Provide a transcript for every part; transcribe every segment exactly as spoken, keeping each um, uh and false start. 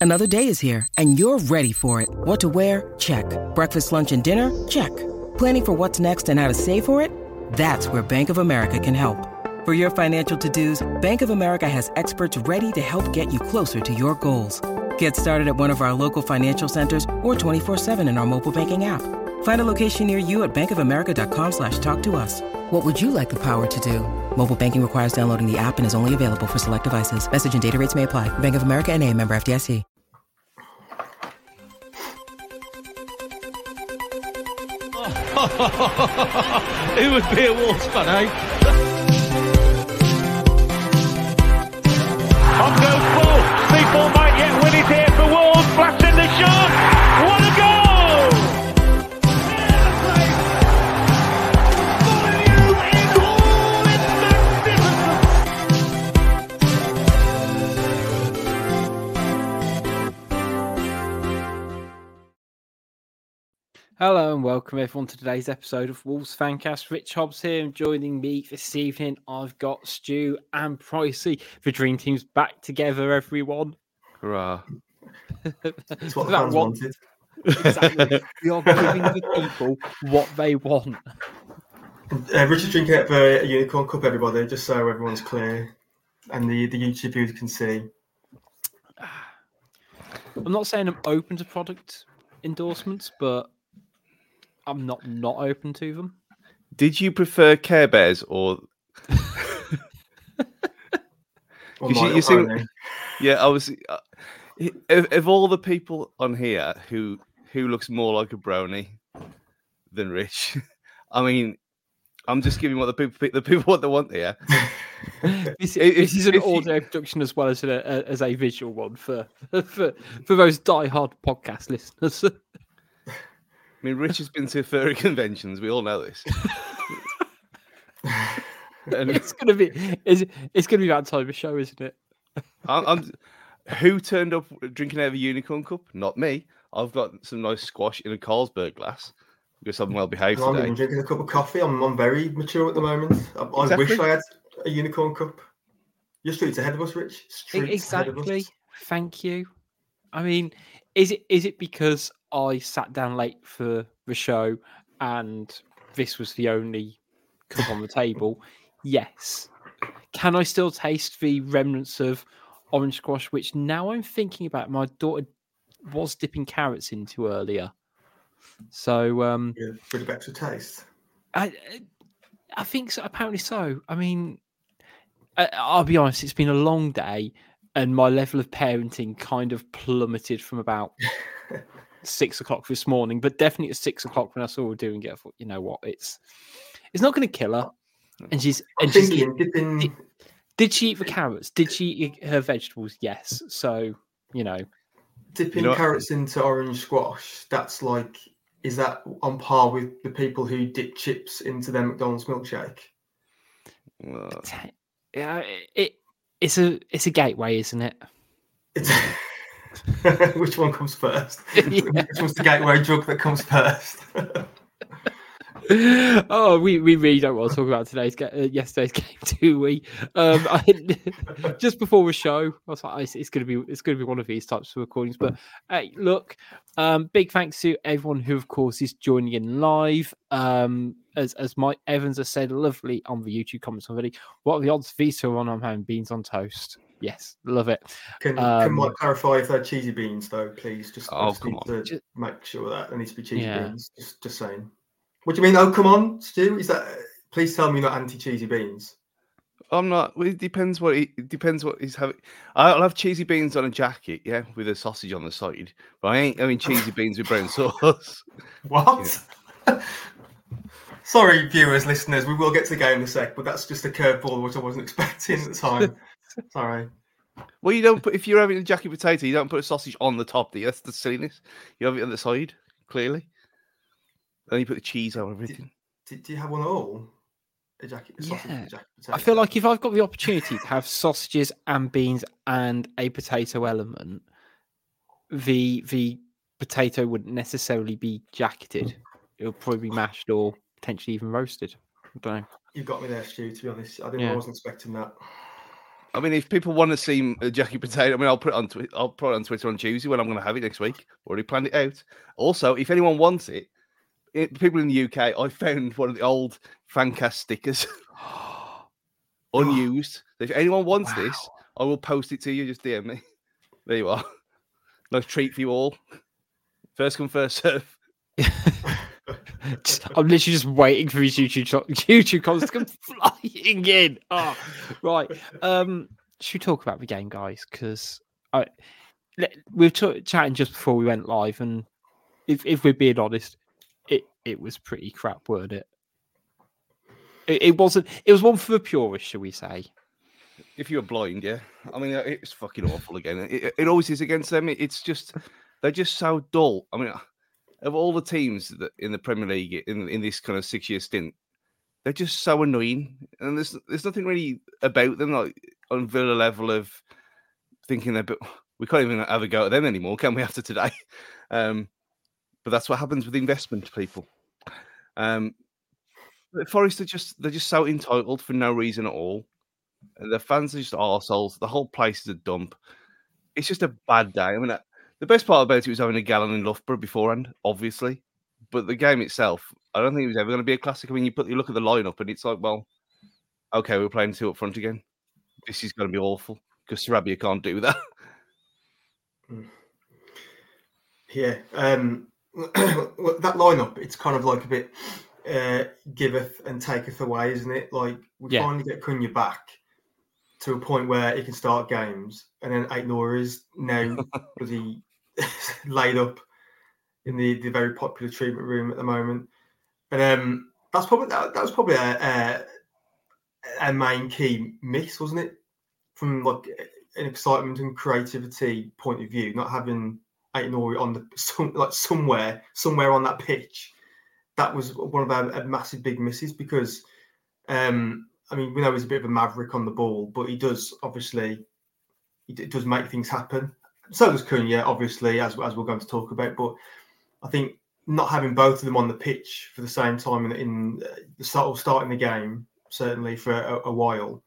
Another day is here, and you're ready for it. What to wear? Check. Breakfast, lunch, and dinner? Check. Planning for what's next and how to save for it? That's where Bank of America can help. For your financial to-dos, Bank of America has experts ready to help get you closer to your goals. Get started at one of our local financial centers or twenty-four seven in our mobile banking app. Find a location near you at bankofamerica.com slash talk to us. What would you like the power to do? Mobile banking requires downloading the app and is only available for select devices. Message and data rates may apply. Bank of America N A, member F D I C. Who would be a Wolves fan, eh? On goes Bull. People might yet win it here for Wolves. Flash in the shot. What a goal! Hello and welcome everyone to today's episode of Wolves Fancast. Rich Hobbs here, and joining me this evening I've got Stu and Pricey. The dream team's back together, everyone. Hurrah. That's what the fans one, wanted. Exactly. We are giving the people what they want. Uh, Richard's drinking out of a unicorn cup, everybody, just so everyone's clear and the, the YouTube viewers can see. I'm not saying I'm open to product endorsements, but I'm not not open to them. Did you prefer Care Bears or? Well, you, you seem, yeah, I was. Uh, of, of all the people on here who who looks more like a brony than Rich, I mean, I'm just giving what the people the people what they want here. this, this is an audio you, production as well as a, as a visual one for for for those diehard podcast listeners. I mean, Rich has been to furry conventions. We all know this. And it's gonna be it's, it's gonna be that type of show, isn't it? I'm, I'm, who turned up drinking out of a unicorn cup? Not me. I've got some nice squash in a Carlsberg glass because I'm well behaved I'm today. even drinking a cup of coffee. I'm, I'm very mature at the moment. I, exactly. I wish I had a unicorn cup. You're streets ahead of us, Rich. Streets exactly. Ahead of us. Thank you. I mean, is it is it because I sat down late for the show and this was the only cup on the table? Yes. Can I still taste the remnants of orange squash, which now I'm thinking about, my daughter was dipping carrots into earlier. So, um, yeah, for the better taste. I, I think so. Apparently so. I mean, I, I'll be honest, it's been a long day and my level of parenting kind of plummeted from about six o'clock this morning, but definitely at six o'clock when I saw her doing it, I thought, you know what, it's it's not going to kill her. And she's, and she's thinking, dipping... did, did she eat the carrots? Did she eat her vegetables? Yes. So, you know, dipping you know carrots into orange squash. That's like, is that on par with the people who dip chips into their McDonald's milkshake? Uh, yeah, it it's a it's a gateway, isn't it? It's which one comes first? Yeah. Which one's the gateway drug that comes first? Oh, we, we really don't want to talk about today's uh, yesterday's game, do we? Um, I, just before the show, I was like, it's, it's going to be it's going to be one of these types of recordings. But hey, look, um, big thanks to everyone who, of course, is joining in live. Um, as as Mike Evans has said, lovely on the YouTube comments already. What are the odds Vito on I'm having beans on toast? Yes, love it. Can, um, can Mike clarify if they're cheesy beans, though, please? Just, oh, just come need on. to just, make sure that there needs to be cheesy yeah. beans. Just, just saying. What do you mean? Oh, come on, Stu. Is that? Please tell me you're not anti-cheesy beans. I'm not. Well, it depends what he, it depends what he's having. I'll have cheesy beans on a jacket, yeah, with a sausage on the side. But I ain't having cheesy beans with brown sauce. What? Yeah. Sorry, viewers, listeners. We will get to the game in a sec, but that's just a curveball which I wasn't expecting at the time. Sorry. Well, you don't put if you're having a jacket potato, you don't put a sausage on the top. Do you? That's the silliness. You have it on the side, clearly. Then you put the cheese on everything. Do, do you have one at all? A jacket, a sausage, yeah. a jacket potato? I feel like if I've got the opportunity to have sausages and beans and a potato element, the the potato wouldn't necessarily be jacketed. It would probably be mashed or potentially even roasted. I don't know. You got me there, Stu, to be honest. I didn't Yeah. I wasn't expecting that. I mean, if people want to see a Jackie Potato, I mean, I'll put it on twi- I'll put it on Twitter on Tuesday when I'm going to have it next week. Already planned it out. Also, if anyone wants it, it people in the U K, I found one of the old Fancast stickers unused. So if anyone wants wow. this, I will post it to you. Just D M me. There you are. Nice treat for you all. First come, first serve. Just, I'm literally just waiting for his YouTube YouTube comments to come flying in. Oh, right. Um, should we talk about the game, guys? Because I we were t- chatting just before we went live, and if if we're being honest, it, it was pretty crap, weren't it? it? It wasn't. It was one for the purists, shall we say? If you were blind, yeah. I mean, it's fucking awful again. It, it always is against them. It's just they're just so dull. I mean. Of all the teams that in the Premier League in, in this kind of six-year stint, they're just so annoying, and there's there's nothing really about them like on Villa level of thinking they're. We can't even have a go at them anymore, can we? After today, um, but that's what happens with investment people. Um, Forest are just they're just so entitled for no reason at all. And the fans are just arseholes. The whole place is a dump. It's just a bad day. I mean. The best part about it was having a gallon in Loughborough beforehand, obviously. But the game itself, I don't think it was ever going to be a classic. I mean, you put you look at the lineup and it's like, well, okay, we're playing two up front again. This is going to be awful because Sarabia can't do that. Yeah, um, that lineup, it's kind of like a bit uh, giveth and taketh away, isn't it? Like we yeah. finally get Cunha back to a point where he can start games, and then Aït-Nouri is now bloody laid up in the, the very popular treatment room at the moment. And um, that's probably that, that was probably a, a, a main key miss, wasn't it? From like an excitement and creativity point of view, not having Aït-Nouri on the some, like somewhere somewhere on that pitch. That was one of our, our massive big misses because. Um, I mean, we know he's a bit of a maverick on the ball, but he does obviously he does make things happen. So does Cunha, obviously, as as we're going to talk about. But I think not having both of them on the pitch for the same time in, in the start of starting the game, certainly for a, a while,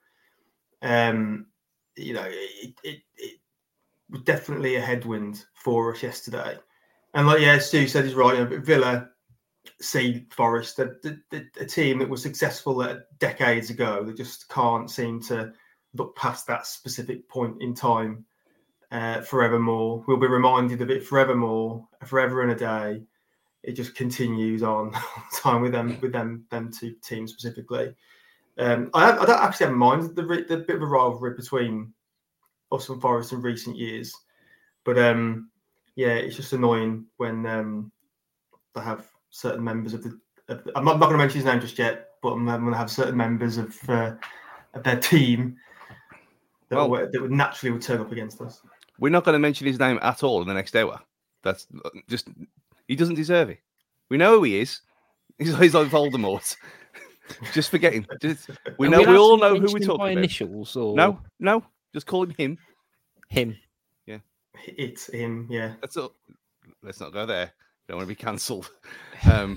um, you know, it, it, it was definitely a headwind for us yesterday. And like yeah, Stu said, he's right. You know, but Villa. See Forest, a, a, a team that was successful decades ago that just can't seem to look past that specific point in time uh, forevermore. We'll be reminded of it forevermore, forever and a day. It just continues on time with them, with them, them two teams specifically. Um, I, I don't actually have in mind the, the bit of a rivalry between us and Forest in recent years, but um, yeah, it's just annoying when um, they have. Certain members of the, of the I'm not, not going to mention his name just yet, but I'm, I'm going to have certain members of, uh, of their team that, well, would, that would naturally would turn up against us. We're not going to mention his name at all in the next hour. That's just he doesn't deserve it. We know who he is. He's, he's like Voldemort. Just forget him. Just, we know. We, we all know who we're talking about. Initials or no, no. Just call him him. Him. Yeah. It's him. Yeah. That's all. Let's not go there. Don't want to be cancelled. Um,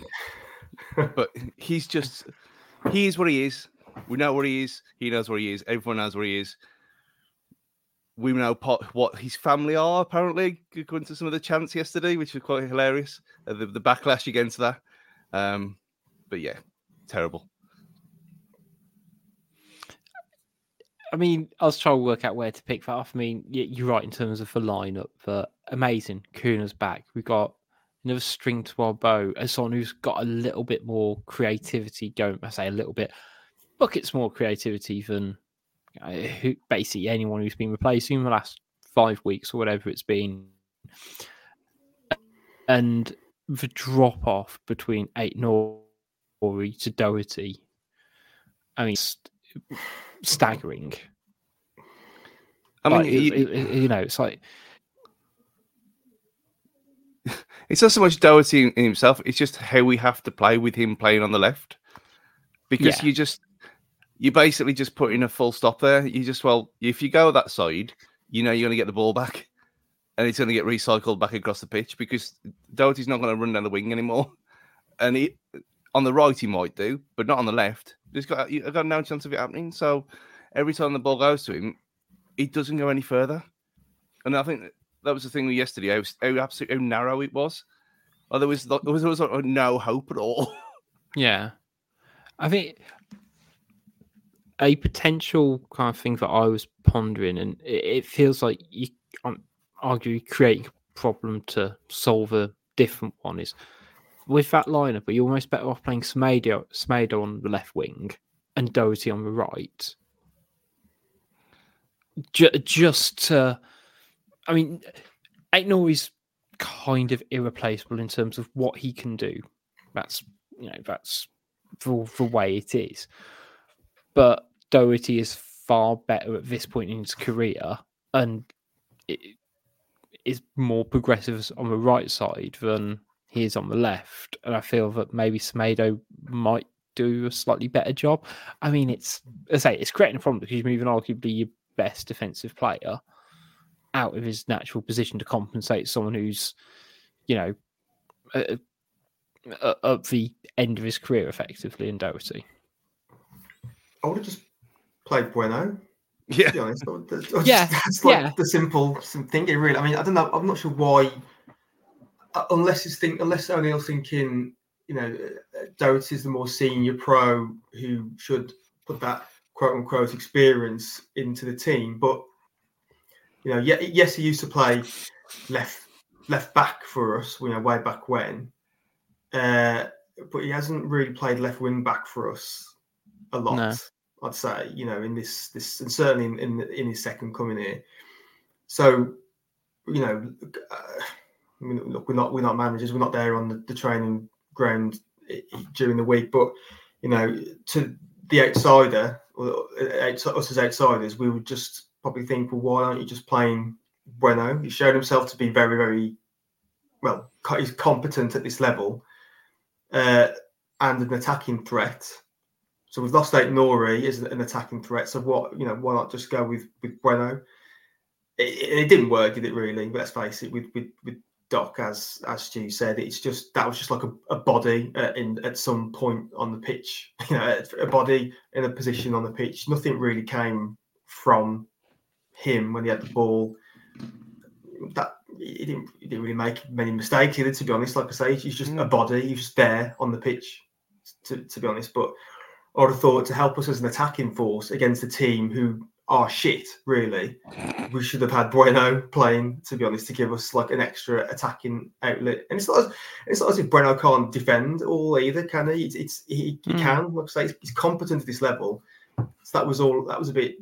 but he's just, he is what he is. We know what he is. He knows what he is. Everyone knows what he is. We know pot, what his family are, apparently, according to some of the chants yesterday, which was quite hilarious. Uh, the, the backlash against that. Um, but yeah, terrible. I mean, I was trying to work out where to pick that up. I mean, you're right in terms of the lineup, but amazing. Kuna's back. We've got another string to our bow as someone who's got a little bit more creativity going. I say a little bit, buckets more creativity than uh, who, basically anyone who's been replacing in the last five weeks or whatever it's been. And the drop off between Aït-Nouri to Doherty, I mean, st- staggering. I mean, like, you, it, it, you know, it's like. It's not so much Doherty in himself, it's just how we have to play with him playing on the left. Because yeah. you just, you basically just put in a full stop there. You just, well, if you go that side, you know you're going to get the ball back and it's going to get recycled back across the pitch because Doherty's not going to run down the wing anymore. And he, on the right, he might do, but not on the left. There's got, I've got no chance of it happening. So every time the ball goes to him, it doesn't go any further. And I think that was the thing with yesterday, how, how absolutely how narrow it was. Oh, there was there was, there was like, no hope at all. Yeah, I think a potential kind of thing that I was pondering, and it, it feels like you um, arguably create a problem to solve a different one, is with that lineup, but you're almost better off playing Semedo, Semedo on the left wing and Doherty on the right. J- just, uh, I mean, Aït-Nouri's kind of irreplaceable in terms of what he can do. That's, you know, that's the, the way it is. But Doherty is far better at this point in his career and it is more progressive on the right side than he is on the left. And I feel that maybe Semedo might do a slightly better job. I mean, it's, as I say, it's creating a problem because you're moving arguably your best defensive player out of his natural position to compensate someone who's, you know, at, at the end of his career effectively in Doherty. I would have just played Bueno. Yeah, to be honest, or, or just, yeah, that's like yeah. the simple thinking. Really, I mean, I don't know. I'm not sure why, unless it's think, unless O'Neill's thinking, you know, Doherty is the more senior pro who should put that quote unquote experience into the team. But you know, yeah, yes, he used to play left left back for us, you know, way back when. Uh, but he hasn't really played left wing back for us a lot. No. I'd say, you know, in this this and certainly in in, in his second coming here. So, you know, uh, I mean, look, we're not we're not managers. We're not there on the, the training ground during the week. But you know, to the outsider, or us as outsiders, we would just probably think, well, why aren't you just playing Bueno? He showed himself to be very, very well. He's competent at this level, uh, and an attacking threat. So we've lost Aït-Nouri as an attacking threat. So what, you know, why not just go with with Bueno? It, it didn't work, did it? Really? But let's face it. With with with Doc, as as Stu said, it's just that was just like a, a body uh, in at some point on the pitch. You know, a body in a position on the pitch. Nothing really came from him when he had the ball. That he didn't he didn't really make many mistakes either. To be honest, like I say, he's just mm. a body. He's just there on the pitch. To to be honest, but I would have thought to help us as an attacking force against a team who are shit, really, we should have had Bueno playing, to be honest, to give us like an extra attacking outlet. And it's not as, it's not as if Bueno can't defend all either, can he? It's, it's he, he mm. can, like I say, he's competent at this level. So that was all. That was a bit,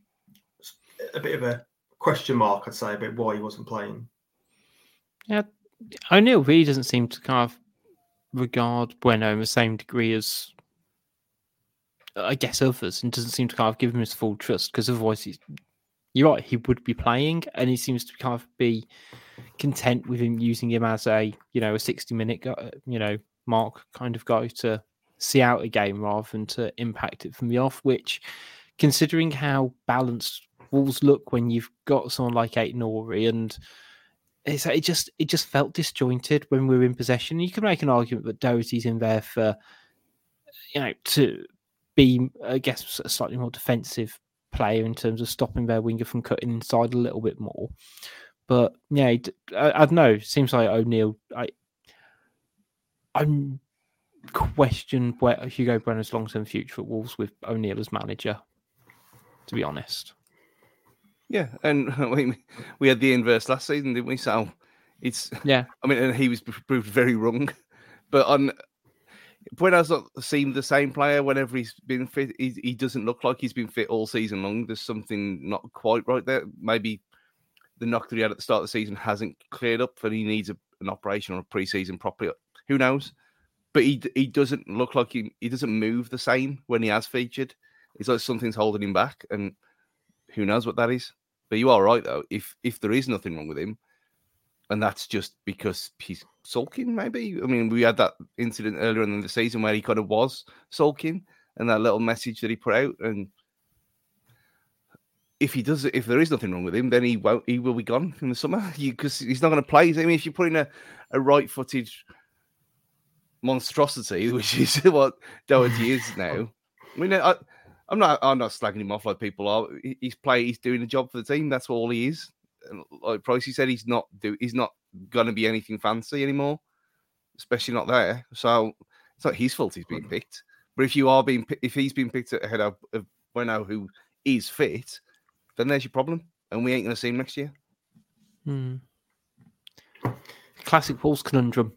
a bit of a question mark, I'd say, about why he wasn't playing. Yeah, O'Neill really doesn't seem to kind of regard Bueno in the same degree as, I guess, others, and doesn't seem to kind of give him his full trust, because otherwise he's, you're right, he would be playing, and he seems to kind of be content with him using him as a, you know, a sixty minute, you know, mark kind of guy to see out a game rather than to impact it from the off, which, considering how balanced Wolves look when you've got someone like Aït-Nouri, and it's, it just it just felt disjointed when we were in possession. You can make an argument that Doherty's in there for, you know, to be, I guess, a slightly more defensive player in terms of stopping their winger from cutting inside a little bit more. But yeah, I, I don't know. It seems like O'Neill, I I'm question where Hugo Bueno's long-term future at Wolves with O'Neill as manager, to be honest. Yeah, and we we had the inverse last season, didn't we? So it's yeah. I mean, and he was proved very wrong, but on. Bueno's not seemed the same player whenever he's been fit. He, he doesn't look like he's been fit all season long. There's something not quite right there. Maybe the knock that he had at the start of the season hasn't cleared up, and he needs a, an operation or a pre-season properly. Who knows? But he he doesn't look like he he doesn't move the same when he has featured. It's like something's holding him back, and who knows what that is. But you are right though. If if there is nothing wrong with him, and that's just because he's sulking, maybe. I mean, we had that incident earlier in the season where he kind of was sulking, and that little message that he put out. And if he does, if there is nothing wrong with him, then he won't. He will be gone in the summer because he's not going to play. I mean, if you're putting a, a right-footed monstrosity, which is what Doherty is now. I mean, I, I'm not. I'm not slagging him off like people are. He's play. He's doing a job for the team. That's all he is. And like Pricey said, he's not do. He's not going to be anything fancy anymore, especially not there. So it's not his fault he's being picked. But if you are being, if he's being picked ahead of, of Bueno, who is fit, then there's your problem, and we ain't going to see him next year. Hmm. Classic Paul's conundrum.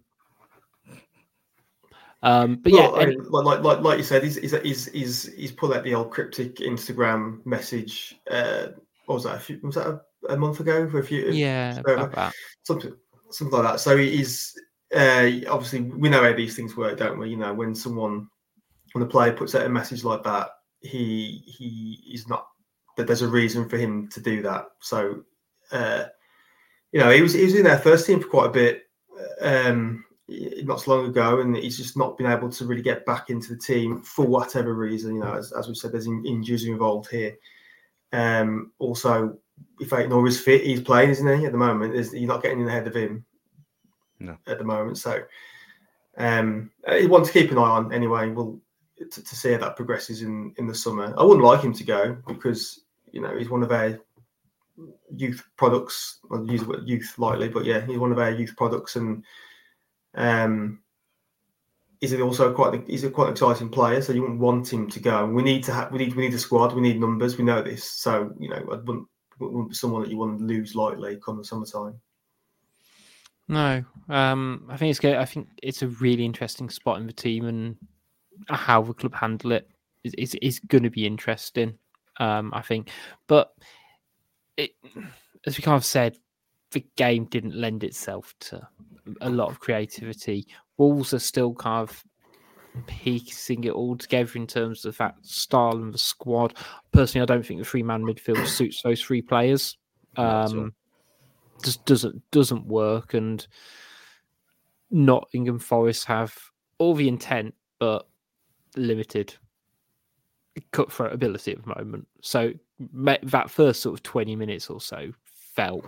Um, but well, yeah, I mean, like like like you said, he's he's he's he's, he's pulled out the old cryptic Instagram message. Uh, what was that? A few, was that a, a month ago? For a few, yeah, so, about that. something something like that. So he's uh, obviously we know how these things work, don't we? You know, when someone when a player puts out a message like that, he he is not that there's a reason for him to do that. So uh, you know, he was he was in their first team for quite a bit. Um, not so long ago, and he's just not been able to really get back into the team for whatever reason. You know, as, as we said, there's injuries involved here. Um, also, if Aït-Nour is fit, he's playing, isn't he? At the moment, is you're not getting in ahead of him. No, at the moment. So, um, I want to keep an eye on anyway. We'll to, to see how that progresses in in the summer. I wouldn't like him to go because you know he's one of our youth products. I'll use the word youth lightly, but yeah, he's one of our youth products and. Um, is it also quite? He's a quite exciting player, so you wouldn't want him to go. We need to have. We need. We need a squad. We need numbers. We know this. So you know, I wouldn't, wouldn't be someone that you want to lose lightly come the summertime. No, um, I think it's good. I think it's a really interesting spot in the team, and how the club handle it is is, is going to be interesting. Um, I think, but it, as we kind of said, the game didn't lend itself to a lot of creativity. Wolves are still kind of piecing it all together in terms of that style and the squad. Personally, I don't think the three-man midfield suits those three players. Um, just doesn't doesn't work. And Nottingham Forest have all the intent, but limited cutthroat ability at the moment. So that first sort of twenty minutes or so felt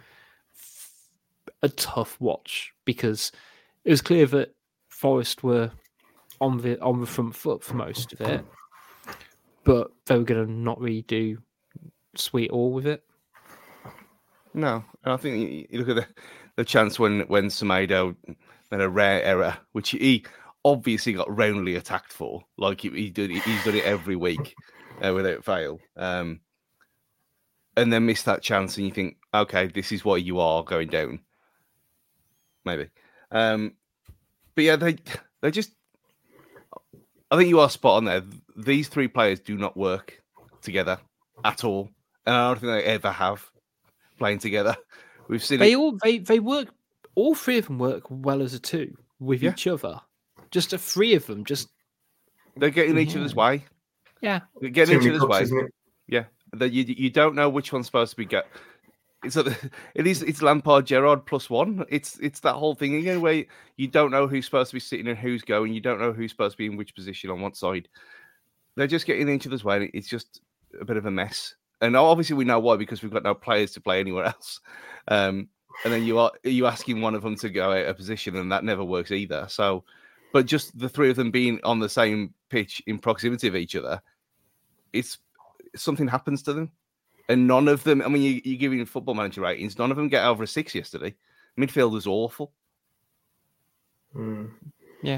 a tough watch because it was clear that Forest were on the on the front foot for most of it, but they were going to not really do sweet all with it. No, I think you look at the, the chance when when Semedo made a rare error, which he obviously got roundly attacked for, like he, he did. He's done it every week uh, without fail, um, and then missed that chance, and you think, okay, this is what you are going down. Maybe. Um, but yeah, they they just I think you are spot on there. These three players do not work together at all. And I don't think they ever have playing together. We've seen they it. all they, they work all three of them work well as a two with Yeah. each other. Just a three of them, just They're getting yeah. each other's way. Yeah. They're getting Too each many other's cups, way. isn't it? Yeah. That you you don't know which one's supposed to be get. It's a, it is it's Lampard Gerrard plus one. It's it's that whole thing again where you don't know who's supposed to be sitting and who's going. You don't know who's supposed to be in which position on what side. They're just getting each other's way. It's just a bit of a mess. And obviously we know why, because we've got no players to play anywhere else. Um, and then you are you asking one of them to go out of position, and that never works either. So, but just the three of them being on the same pitch in proximity of each other, it's something happens to them. And none of them, I mean, you, you're giving Football Manager ratings, none of them get over a six yesterday. Midfield was awful. Mm. Yeah.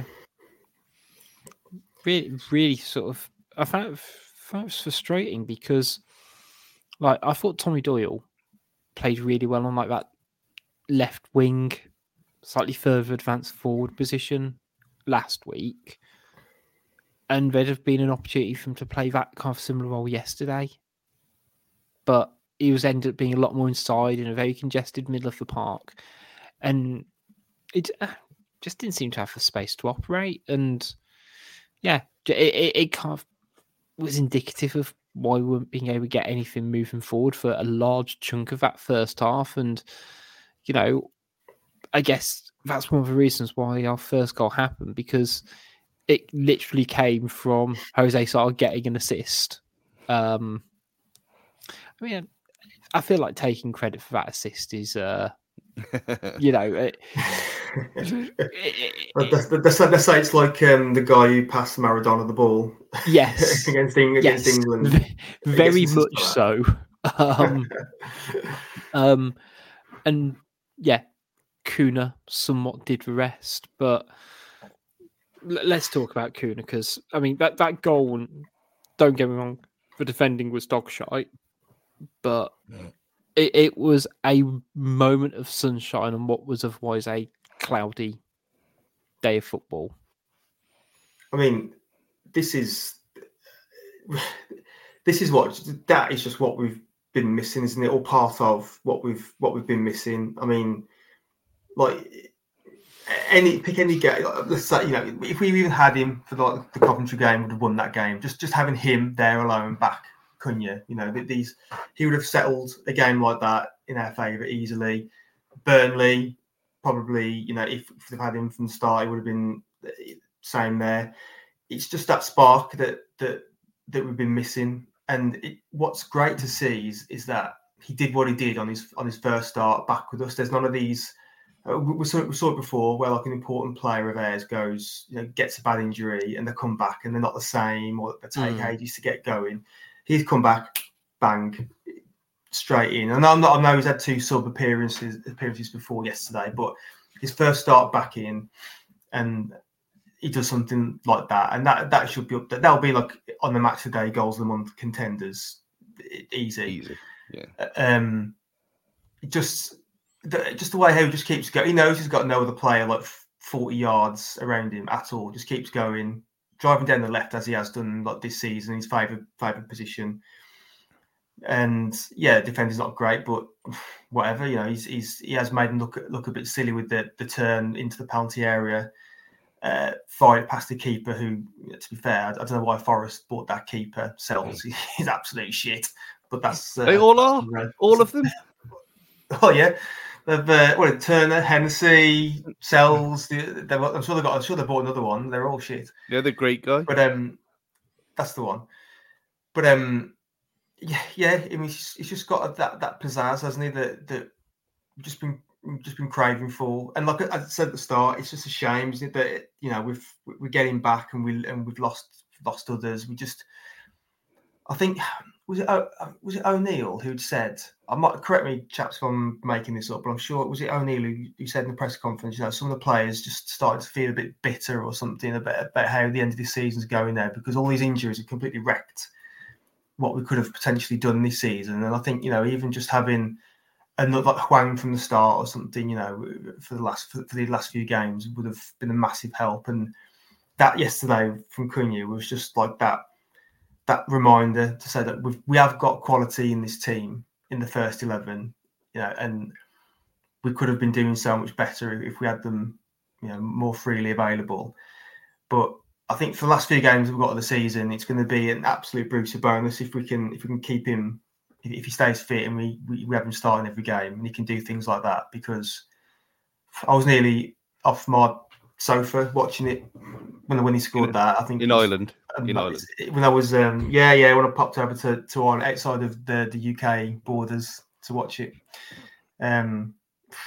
Really, really sort of, I found it, found it was frustrating because, like, I thought Tommy Doyle played really well on, like, that left wing, slightly further advanced forward position last week. And there'd have been an opportunity for him to play that kind of similar role yesterday. But he was ended up being a lot more inside in a very congested middle of the park. And it uh, just didn't seem to have the space to operate. And yeah, it, it, it kind of was indicative of why we weren't being able to get anything moving forward for a large chunk of that first half. And, you know, I guess that's one of the reasons why our first goal happened, because it literally came from Jose Sá getting an assist. Um, I mean, I feel like taking credit for that assist is, uh, you know, it, they say it's like um, the guy who passed Maradona the ball. Yes, against, Eng- against yes. England. Very much so. Um, um, and yeah, Kuna somewhat did the rest, but l- let's talk about Kuna because I mean that that goal. Don't get me wrong, the defending was dog shite, but it, it was a moment of sunshine on what was otherwise a cloudy day of football. I mean, this is this is what that is just what we've been missing, isn't it? Or part of what we've what we've been missing. I mean, like any pick any game. Let's say, you know, if we even had him for the, the Coventry game, would have won that game. Just just having him there alone back, Cunha, you know, these he would have settled a game like that in our favour easily. Burnley, probably, you know, if, if they've had him from the start, it would have been same there. It's just that spark that that that we've been missing. And it, what's great to see is, is that he did what he did on his on his first start back with us. There's none of these. Uh, we, saw, we saw it before, where like an important player of ours goes, you know, gets a bad injury, and they come back and they're not the same, or they take mm. ages to get going. He's come back, bang, straight in. And I'm not. I know he's had two sub appearances appearances before yesterday, but his first start back in, and he does something like that, and that that should be up. That'll be like on the match of the day goals of the month contenders, easy, easy, yeah. Um, just. The, just the way how he just keeps going. He knows he's got no other player like forty yards around him at all. Just keeps going, driving down the left as he has done like this season, his favourite favourite position. And yeah, defender's not great, but whatever. You know, he's he's he has made him look look a bit silly with the, the turn into the penalty area, uh, fired past the keeper. Who, to be fair, I, I don't know why Forest bought that keeper. Sells, he's absolute shit. But that's uh, they all are, uh, all of them. Oh yeah. They've uh, what Turner, Hennessy, Sells. They, they've, I'm sure they got. I'm sure they bought another one. They're all shit. Yeah, the great guy. But um, that's the one. But um, yeah, yeah. I mean, he's, he's just got that that pizzazz, hasn't he? That that we've just been we've just been craving for. And like I said at the start, it's just a shame, isn't it? That you know we've we're getting back and we and we've lost lost others. We just, I think. Was it was it O'Neill who'd said? I might correct me, chaps, if I'm making this up, but I'm sure was it O'Neill who, who said in the press conference, you know, some of the players just started to feel a bit bitter or something about, about how the end of the season's going there because all these injuries have completely wrecked what we could have potentially done this season. And I think, you know, even just having another like Hwang from the start or something, you know, for the last for, for the last few games would have been a massive help. And that yesterday from Cunha was just like that. That reminder to say that we've, we have got quality in this team in the first eleven, you know, and we could have been doing so much better if we had them, you know, more freely available. But I think for the last few games we've got of the season, it's going to be an absolute Brucey bonus if we can if we can keep him, if, if he stays fit and we, we we have him starting every game and he can do things like that. Because I was nearly off my sofa watching it when when he scored in, that. I think in Ireland. Um, in Ireland. When I was, um, yeah, yeah, when I popped over to to on outside of the, the U K borders to watch it, um,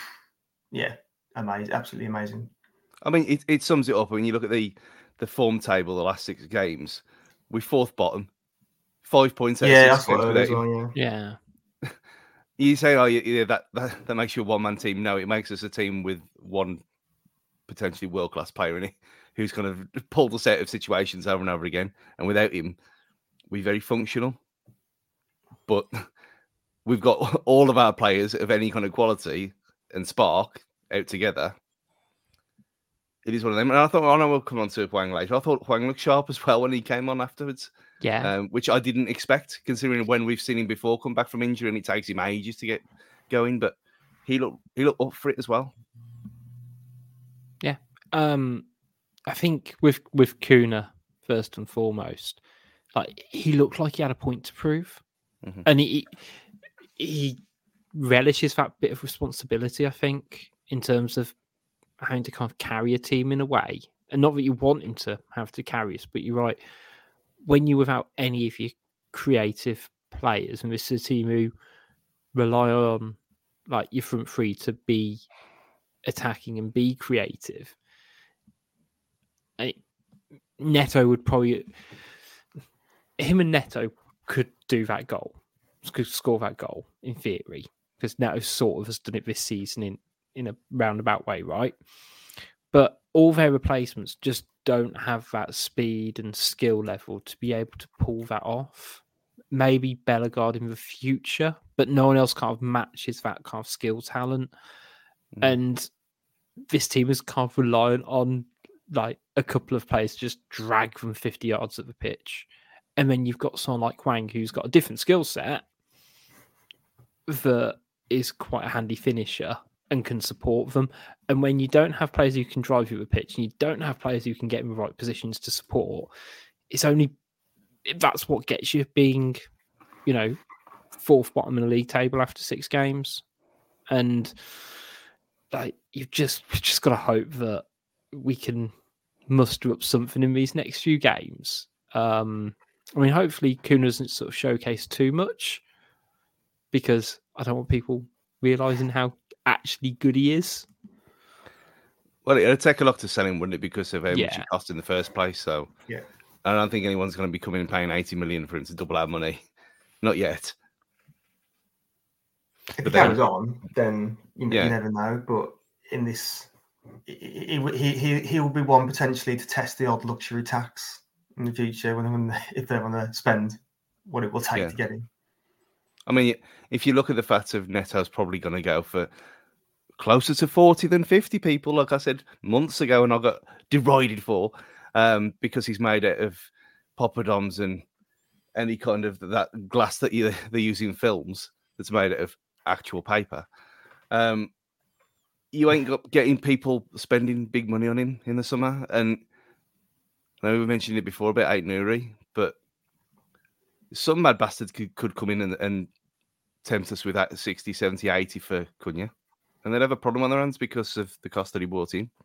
yeah, amazing, absolutely amazing. I mean, it, it sums it up when you look at the the form table the last six games. We're fourth bottom, five points. Out Yeah, of six that's what games it well, yeah. yeah. You say, oh, yeah, that, that that makes you a one man team. No, it makes us a team with one potentially world class player in it, who's kind of pulled us out of situations over and over again. And without him, we're very functional. But we've got all of our players of any kind of quality and spark out together. It is one of them. And I thought, I know we'll come on to Hwang later. I thought Hwang looked sharp as well when he came on afterwards. Yeah. Um, which I didn't expect, considering when we've seen him before come back from injury and it takes him ages to get going. But he looked, he looked up for it as well. Yeah. Um, I think with with Kuna first and foremost, like he looked like he had a point to prove, mm-hmm. and he he relishes that bit of responsibility. I think in terms of having to kind of carry a team in a way, and not that you want him to have to carry us, but you're right. When you're without any of your creative players, and this is a team who rely on like your front three to be attacking and be creative. I, Neto would probably, him and Neto could do that goal, could score that goal in theory, because Neto sort of has done it this season in, in a roundabout way, right? But all their replacements just don't have that speed and skill level to be able to pull that off. Maybe Bellegarde in the future, but no one else kind of matches that kind of skill talent. Mm. And this team is kind of reliant on like a couple of players to just drag them fifty yards at the pitch. And then you've got someone like Hwang who's got a different skill set that is quite a handy finisher and can support them. And when you don't have players who can drive you the pitch and you don't have players who can get in the right positions to support, it's only that's what gets you being, you know, fourth bottom in the league table after six games. And like you've just you've just got to hope that we can muster up something in these next few games. Um, I mean, hopefully Kuna doesn't sort of showcase too much, because I don't want people realising how actually good he is. Well, it'd take a lot to sell him, wouldn't it? Because of how yeah. much it cost in the first place. So yeah, I don't think anyone's going to be coming and paying eighty million for him to double our money. Not yet. If but he carries on, then you, yeah. you never know. But in this, he he he he'll be one potentially to test the odd luxury tax in the future when, when if they want to spend what it will take yeah. to get him. I mean, if you look at the fact of Neto's probably going to go for closer to forty than fifty people, like I said months ago, and I got derided for um, because he's made out of poppadoms and any kind of that glass that you, they use in films that's made out of actual paper. Um, you ain't got getting people spending big money on him in the summer. And I know we mentioned it before about Aït-Nouri, but some mad bastard could, could come in and, and tempt us with that sixty, seventy, eighty for Cunha. And they'd have a problem on their hands because of the cost that he brought in.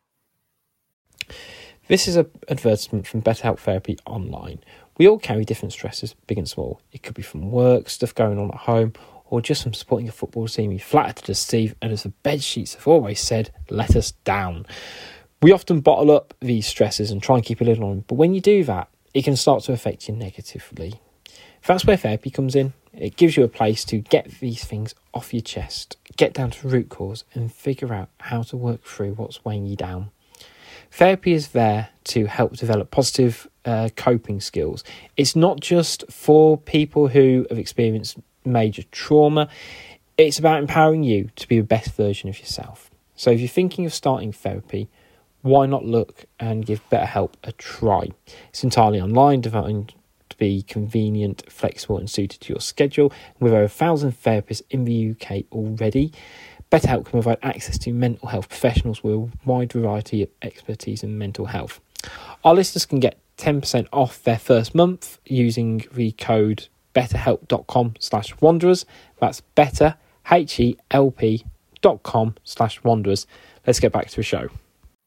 This is an advertisement from BetterHelp Therapy Online. We all carry different stresses, big and small. It could be from work, stuff going on at home, or just from supporting a football team. We flattered to deceive, and as the bed sheets have always said, let us down. We often bottle up these stresses and try and keep a lid on them, but when you do that, it can start to affect you negatively. That's where therapy comes in. It gives you a place to get these things off your chest, get down to root cause, and figure out how to work through what's weighing you down. Therapy is there to help develop positive uh, coping skills. It's not just for people who have experienced major trauma. It's about empowering you to be the best version of yourself. So if you're thinking of starting therapy, why not look and give BetterHelp a try? It's entirely online, designed to be convenient, flexible and suited to your schedule. With over a thousand therapists in the U K already, BetterHelp can provide access to mental health professionals with a wide variety of expertise in mental health. Our listeners can get ten percent off their first month using the code betterhelp.com slash wanderers. That's better, H E L P dot com slash wanderers. Let's get back to the show.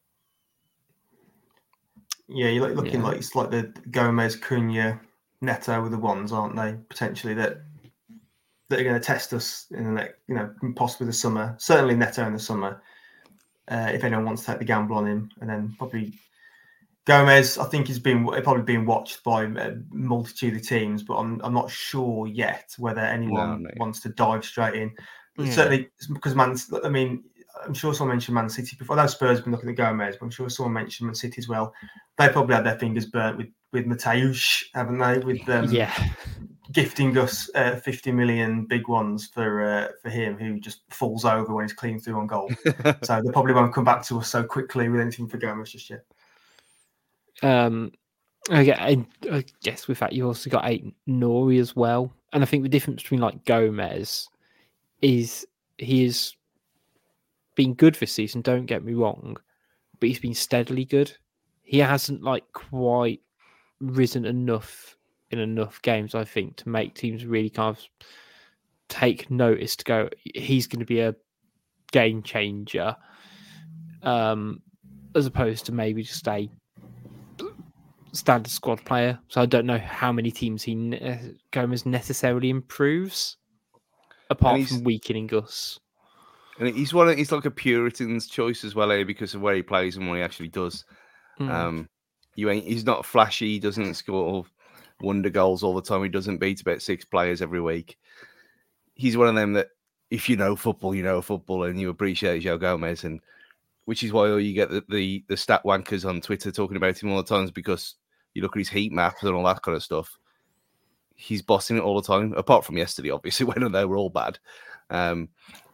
Yeah, you're looking yeah. like it's like the Gomez, Cunha, Neto were the ones, aren't they? Potentially that that are going to test us in the next, you know, possibly the summer. Certainly Neto in the summer, uh, if anyone wants to take the gamble on him, and then probably Gomez. I think he's been probably being watched by a multitude of teams, but I'm I'm not sure yet whether anyone no, wants to dive straight in. Yeah. Certainly because Man, I mean, I'm sure someone mentioned Man City before. I know Spurs have been looking at Gomez, but I'm sure someone mentioned Man City as well. They probably had their fingers burnt with with Mateusz, haven't they? With um, yeah. gifting us uh, fifty million big ones for uh, for him, who just falls over when he's clean through on goal. So they probably won't come back to us so quickly with anything for Gomez just yet. Um, I, I, I guess with that you also got Aït-Nouri as well, and I think the difference between like Gomez is he has been good this season. Don't get me wrong, but he's been steadily good. He hasn't like quite risen enough in enough games, I think, to make teams really kind of take notice to go, he's going to be a game changer, um, as opposed to maybe just a standard squad player. So I don't know how many teams he ne- Gomez necessarily improves, apart from weakening us. And he's one. Of, he's like a Puritan's choice as well, eh, because of where he plays and what he actually does. Mm. Um, you ain't. He's not flashy. He doesn't score wonder goals all the time. He doesn't beat about six players every week. He's one of them that, if you know football, you know football, and you appreciate João Gomes, and which is why you get the, the the stat wankers on Twitter talking about him all the times, because you look at his heat maps and all that kind of stuff. He's bossing it all the time, apart from yesterday, obviously, when they were all bad. Um,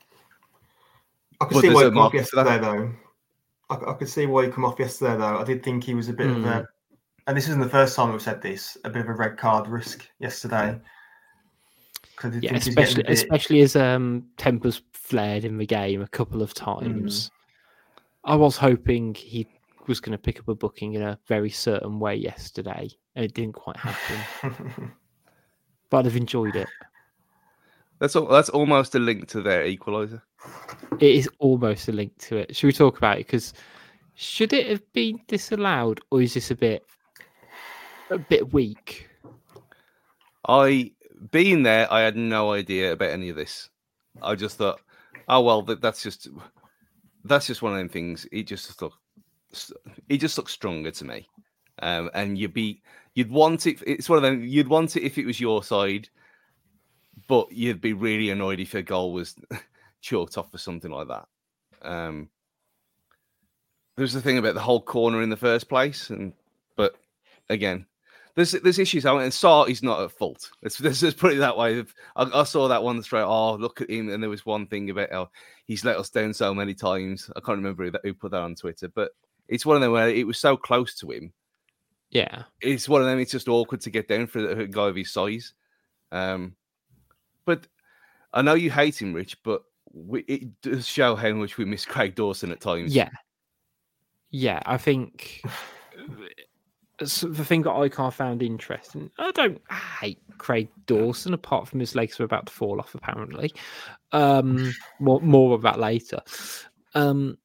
I could see why he come off yesterday, though. I, I could see why he come off yesterday, though. I did think he was a bit mm. of a, and this isn't the first time we've said this, a bit of a red card risk yesterday. Yeah, especially bit... especially as um, tempers flared in the game a couple of times. Mm. I was hoping he was going to pick up a booking in a very certain way yesterday, and it didn't quite happen. But I'd have enjoyed it. That's all, that's almost a link to their equaliser. It is almost a link to it. Should we talk about it? Because should it have been disallowed, or is this a bit a bit weak? I being there, I had no idea about any of this. I just thought, oh well, that, that's just that's just one of them things. It just looked, it just looks stronger to me, um, and you'd be you'd want it. It's one of them. You'd want it if it was your side, but you'd be really annoyed if your goal was chalked off for something like that. Um, there's the thing about the whole corner in the first place, and but again. There's there's issues. And Sarr is not at fault. Let's, let's just put it that way. I, I saw that one straight. Oh, look at him. And there was one thing about how he's let us down so many times. I can't remember who, who put that on Twitter, but it's one of them where it was so close to him. Yeah. It's one of them. It's just awkward to get down for a guy of his size. Um, but I know you hate him, Rich, but we, it does show how much we miss Craig Dawson at times. Yeah. Yeah, I think... So the thing that I kind of found interesting, I don't hate Craig Dawson, apart from his legs were about to fall off, apparently. Um, more, more of that later. Um,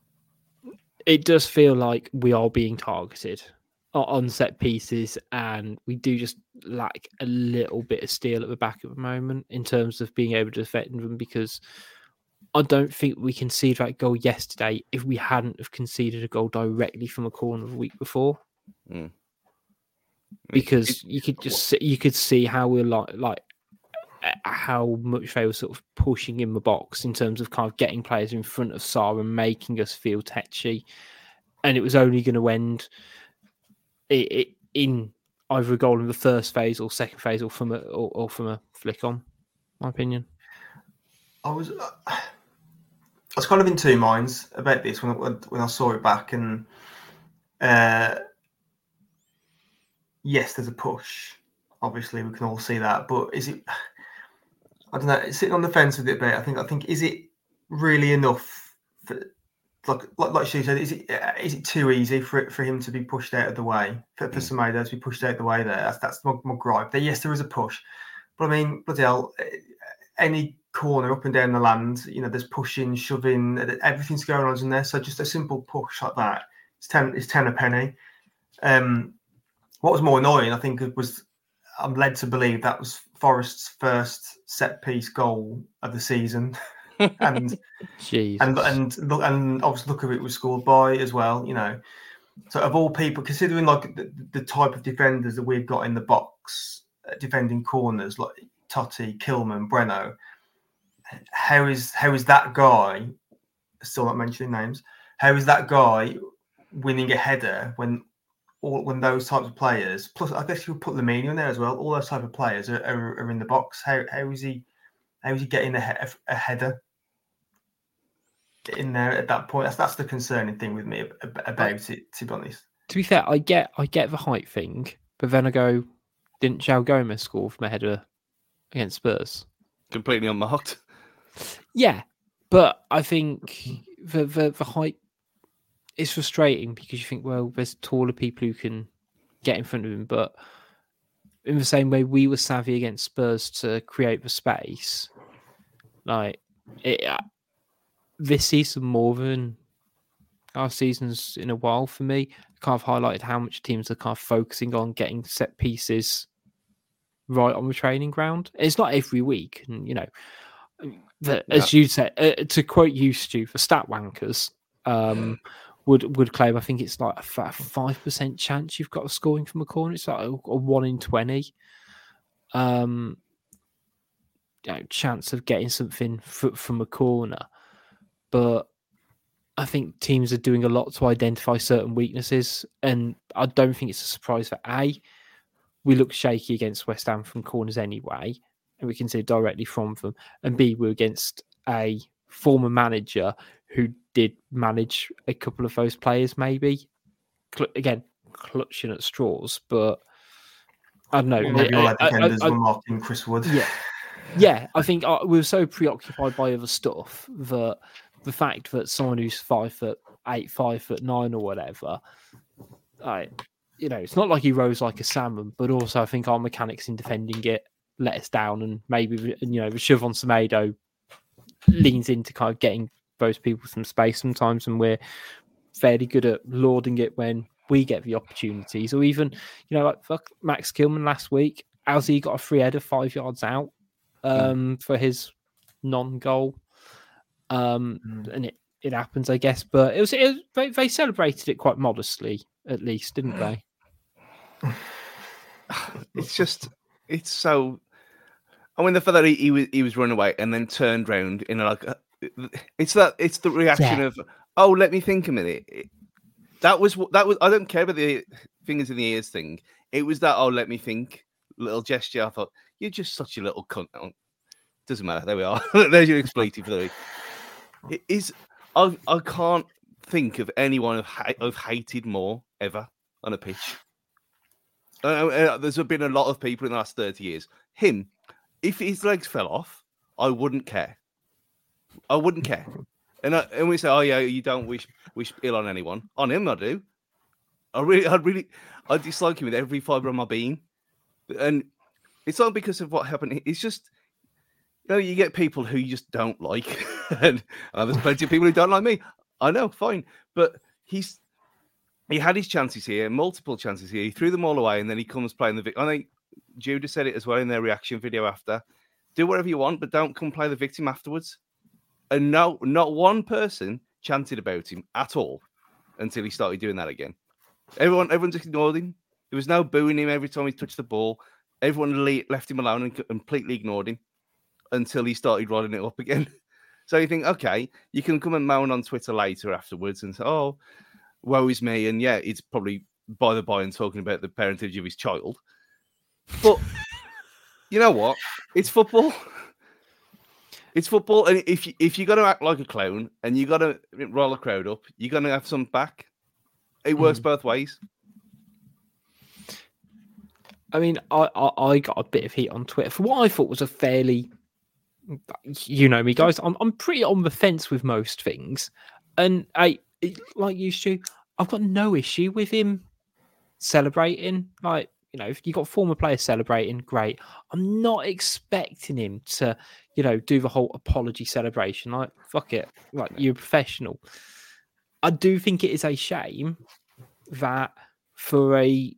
it does feel like we are being targeted on set pieces, and we do just lack a little bit of steel at the back at the moment in terms of being able to defend them, because I don't think we conceded that goal yesterday if we hadn't have conceded a goal directly from a corner the week before. Mm. Because it, you could just see, you could see how we're like like how much they were sort of pushing in the box in terms of kind of getting players in front of Sarr and making us feel tetchy, and it was only going to end it, it, in either a goal in the first phase or second phase, or from a or, or from a flick on. My opinion. I was uh, I was kind of in two minds about this when I, when I saw it back, and. Uh, Yes, there's a push. Obviously, we can all see that. But is it? I don't know. Sitting on the fence with it a bit. I think. I think. Is it really enough? For, like, like, like she said, is it? Is it too easy for it, for him to be pushed out of the way? For, for mm. Semedo to be pushed out of the way there. That's that's my, my gripe. There, yes, there is a push, but I mean, bloody hell, any corner up and down the land, you know, there's pushing, shoving, everything's going on in there. So just a simple push like that, it's ten. It's ten a penny. Um. What was more annoying, I think, was I'm led to believe that was Forest's first set piece goal of the season, and and and look, and obviously look who it was scored by as well. You know, so of all people, considering like the, the type of defenders that we've got in the box, uh, defending corners like Totti, Kilman, Breno, how is how is that guy? Still not mentioning names. How is that guy winning a header when? All, when those types of players, plus I guess you would put Lamine in there as well. All those type of players are, are, are in the box. How how is he? How is he getting a, he- a header in there at that point? That's that's the concerning thing with me about it. To be honest, to be fair, I get I get the height thing, but then I go, didn't João Gomes score from a header against Spurs? Completely unmarked. Yeah, but I think the the, the height. It's frustrating because you think, well, there's taller people who can get in front of him, but in the same way we were savvy against Spurs to create the space, like it, uh, this season more than our seasons in a while for me, kind of highlighted how much teams are kind of focusing on getting set pieces right on the training ground. It's not every week, and you know, that, as yeah. you said, uh, to quote you, Stu, for stat wankers, um, would would claim I think it's like a five percent chance you've got a scoring from a corner. It's like a, a one in twenty um, you know, chance of getting something f- from a corner. But I think teams are doing a lot to identify certain weaknesses, and I don't think it's a surprise for A. We look shaky against West Ham from corners anyway, and we can see directly from them. And B, we're against a former manager who did manage a couple of those players, maybe. Cl- again, clutching at straws, but I don't know. Well, maybe all our defenders I, I, were marking Chris Wood. Yeah, yeah. I think I, we were so preoccupied by other stuff that the fact that someone who's five foot eight, five foot nine, or whatever, like, you know, it's not like he rose like a salmon, but also I think our mechanics in defending it let us down, and maybe, you know, the shove on Semedo leans into kind of getting those people some space sometimes, and we're fairly good at lauding it when we get the opportunities. Or even, you know, like fuck Max Kilman last week, how's he got a free header five yards out um, mm. for his non-goal? Um, mm. And it, it happens, I guess, but it was, it was they, they celebrated it quite modestly, at least, didn't they? It's just, it's so. I mean, the fact that he, he was he was running away and then turned round in like, a, it's that it's the reaction yeah. of, oh, let me think a minute. It, that was that was. I don't care about the fingers in the ears thing. It was that, oh, let me think little gesture. I thought, you're just such a little cunt. Oh, doesn't matter. There we are. There's your expletive for the week. It is. I I can't think of anyone I've, ha- I've hated more ever on a pitch. Uh, uh, there's been a lot of people in the last thirty years. Him, if his legs fell off, I wouldn't care. I wouldn't care. And I, and we say, oh yeah, you don't wish wish ill on anyone. On him, I do. I really, I really, I dislike him with every fibre of my being. And it's not because of what happened. It's just, you know, you get people who you just don't like, and uh, there's plenty of people who don't like me. I know, fine, but he's he had his chances here, multiple chances here. He threw them all away, and then he comes playing the victim. I think Judah said it as well in their reaction video after. Do whatever you want, but don't come play the victim afterwards. And no, not one person chanted about him at all until he started doing that again. Everyone, everyone just ignored him. There was no booing him every time he touched the ball. Everyone left him alone and completely ignored him until he started rolling it up again. So you think, okay, you can come and moan on Twitter later afterwards and say, oh, woe is me. And yeah, it's probably by the by and talking about the parentage of his child. But you know what? It's football. It's football, and if you, if you're going to act like a clown and you're going to roll a crowd up, you're going to have some back. It works mm. both ways. I mean, I, I, I got a bit of heat on Twitter for what I thought was a fairly, you know me, guys, I'm I'm pretty on the fence with most things. And I, like you, Stu, I've got no issue with him celebrating. Like, you know, if you got former players celebrating, great. I'm not expecting him to, you know, do the whole apology celebration. Like, fuck it. Like, you're a professional. I do think it is a shame that for a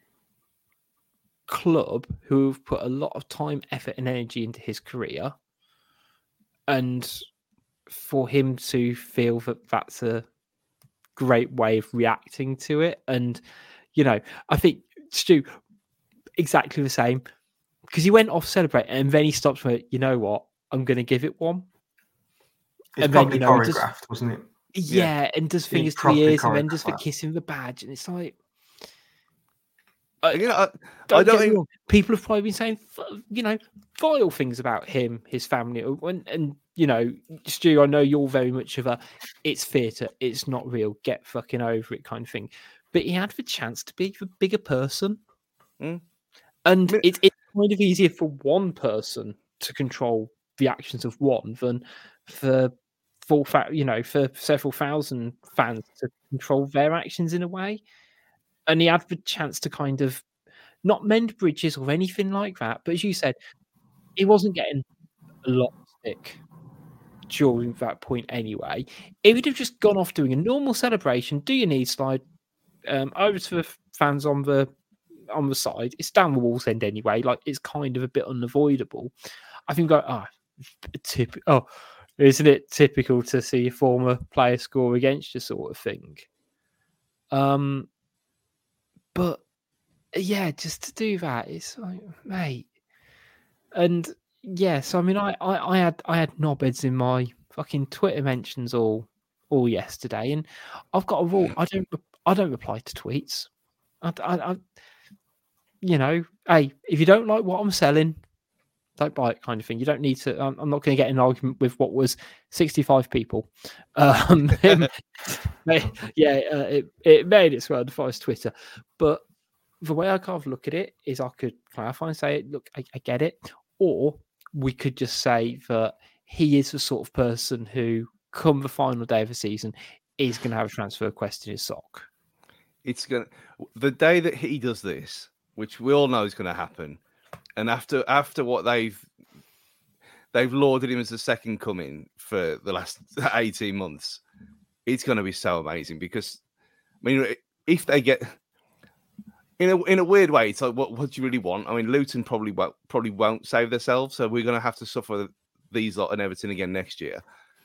club who have put a lot of time, effort, and energy into his career, and for him to feel that that's a great way of reacting to it. And, you know, I think Stu, exactly the same, because he went off celebrating and then he stopped with, you know what, I'm going to give it one. It's and probably then, you know, choreographed, does, wasn't it? Yeah, yeah, and does fingers to the ears and then does for kissing the badge. And it's like, uh, you know, I, don't I don't get think... wrong. People have probably been saying, you know, vile things about him, his family. And, and, you know, Stu, I know you're very much of a, it's theatre, it's not real, get fucking over it kind of thing. But he had the chance to be the bigger person. Mm. And it, it's kind of easier for one person to control the actions of one than for full fa- you know, for several thousand fans to control their actions in a way. And he had the chance to kind of not mend bridges or anything like that. But as you said, he wasn't getting a lot of stick during that point anyway. If he'd have just gone off doing a normal celebration, do your knee slide, um, over to the fans on the on the side, it's down the Wallsend anyway, like it's kind of a bit unavoidable. I think go, ah, oh, typical. Oh, isn't it typical to see a former player score against you, sort of thing? Um, but yeah, just to do that, it's like, mate, and yeah. So I mean, I, I, I had I had knobheads in my fucking Twitter mentions all all yesterday, and I've got a rule. I don't I don't reply to tweets. I, I, I you know, hey, if you don't like what I'm selling, don't buy it, kind of thing. You don't need to. I'm, I'm not going to get in an argument with what was sixty-five people. Um, yeah, uh, it it made its way on Forest Twitter, but the way I kind of look at it is, I could clarify and say, look, I, I get it, or we could just say that he is the sort of person who, come the final day of the season, is going to have a transfer request in his sock. It's going to, the day that he does this, which we all know is going to happen, and after after what they've they've lauded him as the second coming for the last eighteen months, it's going to be so amazing. Because I mean, if they get in a in a weird way, it's like, what what do you really want? I mean, Luton probably won't probably won't save themselves, so we're going to have to suffer these lot and Everton again next year.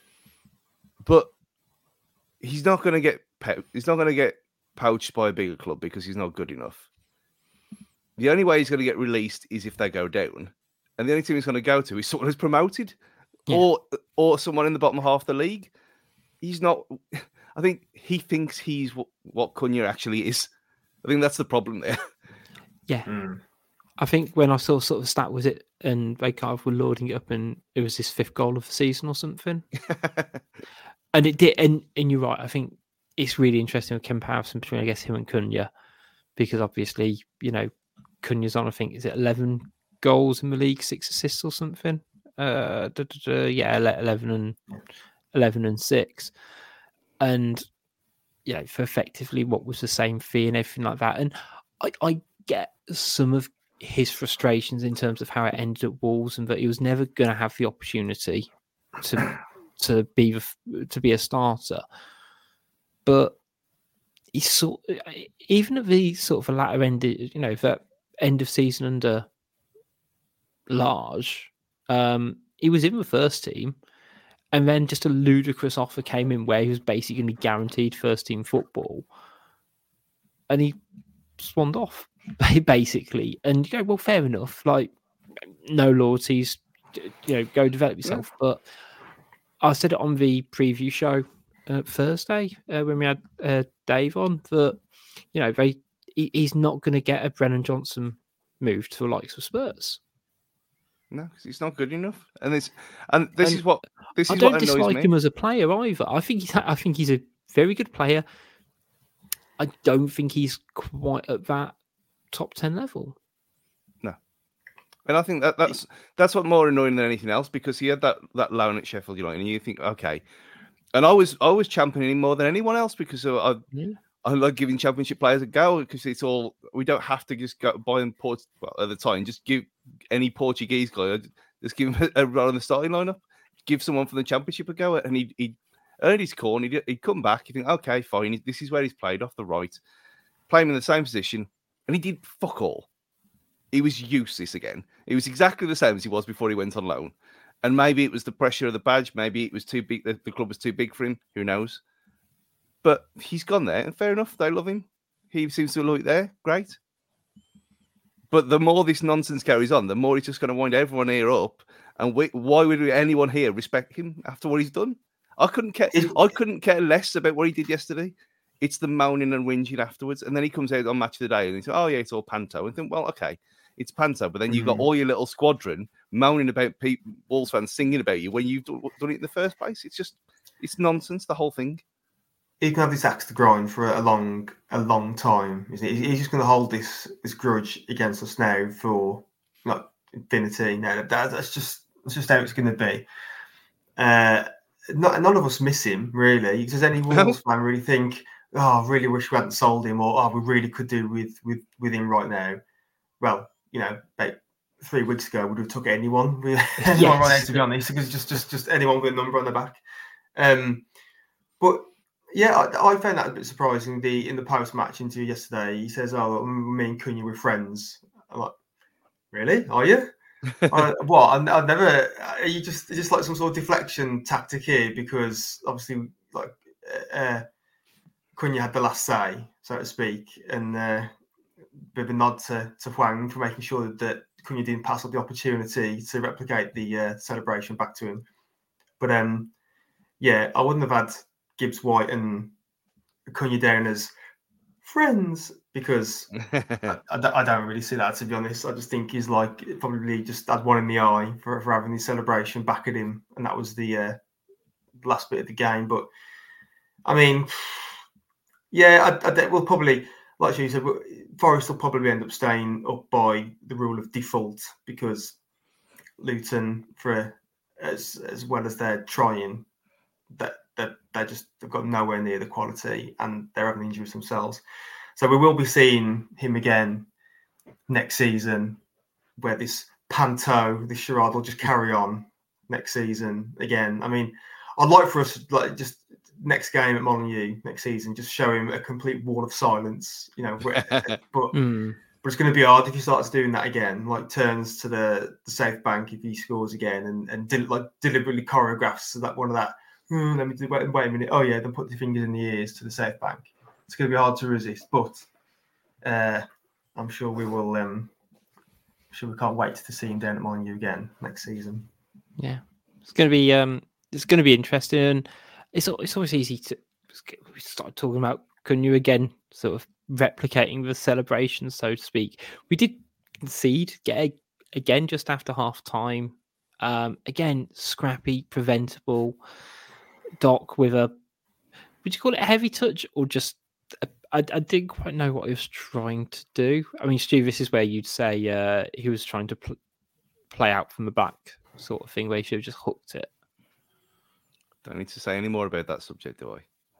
But he's not going to get he's not going to get poached by a bigger club because he's not good enough. The only way he's going to get released is if they go down, and the only team he's going to go to is someone who's promoted, yeah. or or someone in the bottom half of the league. He's not. I think he thinks he's what, what Cunha actually is. I think that's the problem there. Yeah, mm. I think when I saw sort of stat was it, and they kind of were loading it up, and it was his fifth goal of the season or something, and it did. And and you're right. I think it's really interesting, a comparison between, I guess, him and Cunha, because obviously, you know, Cunha's on, I think, is it eleven goals in the league, six assists or something? Uh, da, da, da, yeah, eleven and eleven and six, and you know, for effectively what was the same fee and everything like that. And I, I get some of his frustrations in terms of how it ended at Wolves, and that he was never going to have the opportunity to to be to be a starter. But he sort, even at the sort of a latter end, you know, that end of season under Large, um, he was in the first team, and then just a ludicrous offer came in where he was basically going to be guaranteed first team football, and he swanned off basically. And you go, well, fair enough. Like, no loyalties, you know, go develop yourself. Yeah. But I said it on the preview show uh, Thursday uh, when we had uh, Dave on, that, you know, they he, he's not going to get a Brennan Johnson move to the likes of Spurs. No, because he's not good enough, and this and this and is what this I is don't what annoys dislike me. him as a player either. I think he's I think he's a very good player. I don't think he's quite at that top ten level. No, and I think that that's that's what more annoying than anything else, because he had that that loan at Sheffield United, and you think, okay, and I was I was championing him more than anyone else, because I. Yeah. I like giving Championship players a go, because it's all, we don't have to just go buy them Port. Well, at the time, just give any Portuguese guy, just give him a run on the starting lineup, give someone from the Championship a go, and he'd, he'd earn his corn. He'd, he'd come back. You think, okay, fine, this is where he's played off the right, play him in the same position, and he did fuck all. He was useless again. He was exactly the same as he was before he went on loan. And maybe it was the pressure of the badge. Maybe it was too big. The, the club was too big for him. Who knows? But he's gone there, and fair enough, they love him. He seems to love it there. Great. But the more this nonsense carries on, the more he's just going to wind everyone here up. And we, why would anyone here respect him after what he's done? I couldn't care. I couldn't care less about what he did yesterday. It's the moaning and whinging afterwards, and then he comes out on Match of the Day and he says, "Oh yeah, it's all panto." And think, well, okay, it's panto, but then you've got all your little squadron moaning about people, Wolves fans singing about you when you've done it in the first place. It's just, it's nonsense, the whole thing. He can have this axe to grind for a long, a long time, isn't he? He's just going to hold this this grudge against us now for like infinity. Now that, that's just that's just how it's going to be. Uh, not, none of us miss him really. Does any Wolves fan really think, "Oh, I really wish we hadn't sold him," or "Oh, we really could do with with with him right now"? Well, you know, about three weeks ago, would have took anyone, with anyone yes. right now, to be honest, because just just just anyone with a number on the back. Um, but. Yeah, I, I found that a bit surprising. The in the post-match interview yesterday, he says, "Oh, me and Cunha were friends." I'm like, "Really? Are you?" I, what? I, I've never. Are you just just like some sort of deflection tactic here? Because obviously, like, uh, Cunha had the last say, so to speak, and uh, a bit of a nod to, to Hwang for making sure that Cunha didn't pass up the opportunity to replicate the uh, celebration back to him. But um, yeah, I wouldn't have had Gibbs White and Cunha down as friends because I, I, I don't really see that, to be honest. I just think he's like probably just had one in the eye for, for having the celebration back at him, and that was the uh, last bit of the game. But I mean, yeah, I, I we'll probably, like you said, Forest will probably end up staying up by the rule of default because Luton, for as as well as they're trying, that that they just they've got nowhere near the quality, and they're having injuries themselves. So we will be seeing him again next season, where this panto, this charade will just carry on next season again. I mean, I'd like for us like just next game at Molineux next season, just show him a complete wall of silence, you know. But mm. but it's going to be hard if he starts doing that again, like turns to the, the safe bank if he scores again, and and de- like deliberately choreographs that one of that. Mm, let me do, wait, wait a minute. Oh yeah, then put the fingers in the ears to the safe bank. It's going to be hard to resist, but uh, I'm sure we will. Um, I'm sure we can't wait to see him down at Molineux again next season. Yeah, it's going to be um, it's going to be interesting. It's it's always easy to we start talking about Cunha again, sort of replicating the celebration, so to speak. We did concede get again just after half time. Um, again, scrappy, preventable. Doc with a, would you call it a heavy touch or just? A, I, I didn't quite know what he was trying to do. I mean, Stu, this is where you'd say uh, he was trying to pl- play out from the back, sort of thing, where he should have just hooked it. Don't need to say any more about that subject, do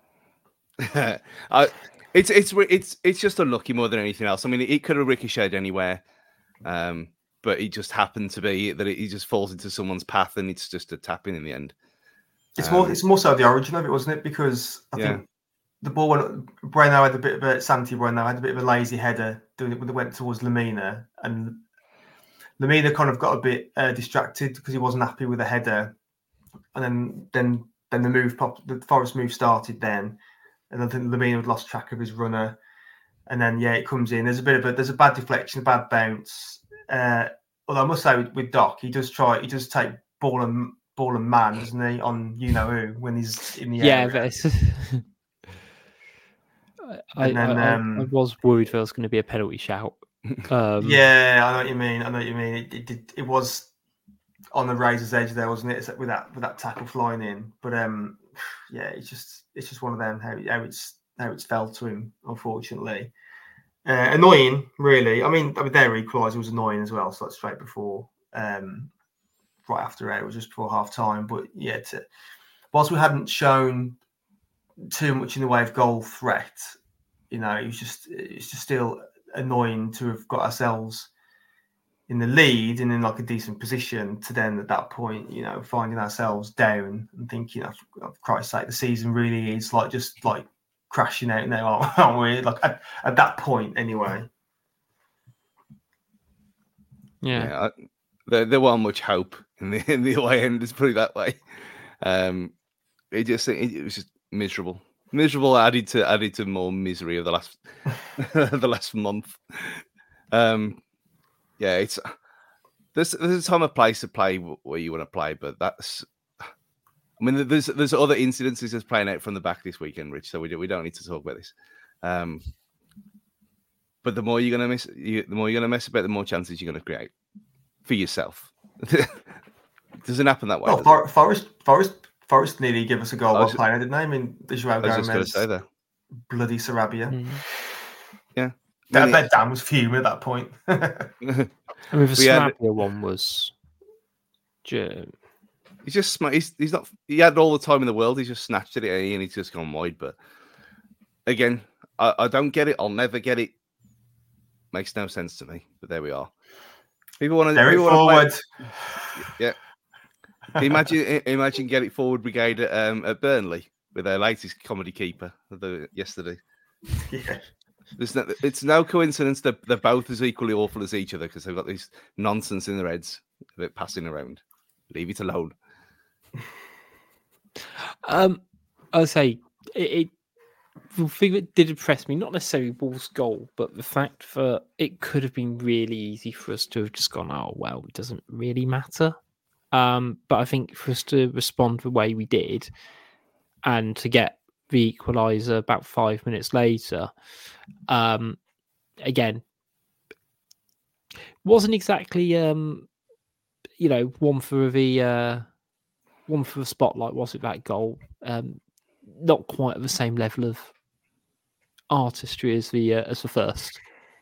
I? I it's it's it's it's just unlucky more than anything else. I mean, it, it could have ricocheted anywhere, um, but it just happened to be that it, he just falls into someone's path, and it's just a tap in in the end. It's um, more it's more so the origin of it, wasn't it? Because I yeah. think the ball went. Bueno had a bit of a Santi Bueno had a bit of a lazy header doing it when it went towards Lamina, and Lamina kind of got a bit uh, distracted because he wasn't happy with the header, and then then then the move popped. The Forest move started then, and I think Lamina had lost track of his runner, and then yeah, it comes in. There's a bit of a there's a bad deflection, a bad bounce. Uh, although I must say with, with Doc, he does try. He does take ball and. Ball and man, doesn't he? On you know who when he's in the yeah, area. I, then, I, um, I was worried there was going to be a penalty shout. Um, yeah, I know what you mean. I know what you mean. It, it, it, it was on the razor's edge there, wasn't it? With that with that tackle flying in. But um, yeah, it's just it's just one of them how, how it's how it's fell to him, unfortunately. Uh, annoying, really. I mean, I mean, their equaliser was annoying as well. So that's straight before. Um, right after it, it was just before half time. But yeah, to, whilst we hadn't shown too much in the way of goal threat, you know, it was just it's just still annoying to have got ourselves in the lead and in like a decent position to then at that point, you know, finding ourselves down and thinking, oh, for Christ's sake, the season really is like just like crashing out now, aren't we? Like at, at that point, anyway. Yeah. yeah I, there, there wasn't much hope in the in the away end. Let's put it that way. Um, it just it, it was just miserable, miserable. Added to added to more misery of the last the last month. Um, yeah, it's there's there's a time and place to play where you want to play, but that's. I mean, there's there's other incidences that's playing out from the back this weekend, Rich. So we do, we don't need to talk about this. Um, but the more you're gonna miss, you, the more you're gonna mess about, the more chances you're gonna create for yourself. Doesn't happen that way. Well, For, Forest, Forest, Forest nearly give us a goal while just, playing, didn't they? I mean, the Joao I was Gomez, just going to say that. Bloody Sarabia. Mm. Yeah. I bet Dan was fuming at that point. I mean, the Sarabia had... one was. He's just he's, he's not. He had all the time in the world. He's just snatched it and he's just gone wide. But again, I, I don't get it. I'll never get it. Makes no sense to me. But there we are. People want to. Get it forward. Play, yeah. Imagine, imagine get it forward brigade at, um, at Burnley with their latest comedy keeper the, yesterday. Yeah. No, it's no coincidence that they're both as equally awful as each other because they've got this nonsense in their heads. a bit passing around. Leave it alone. Um, I'll say it, it. The thing that did impress me, not necessarily Wolves' goal, but the fact that it could have been really easy for us to have just gone, oh well, it doesn't really matter. Um, but I think for us to respond the way we did, and to get the equaliser about five minutes later, um, again, wasn't exactly um, you know, one for the uh, one for the spotlight, was it, that goal? Um, not quite at the same level of artistry as the uh, as the first.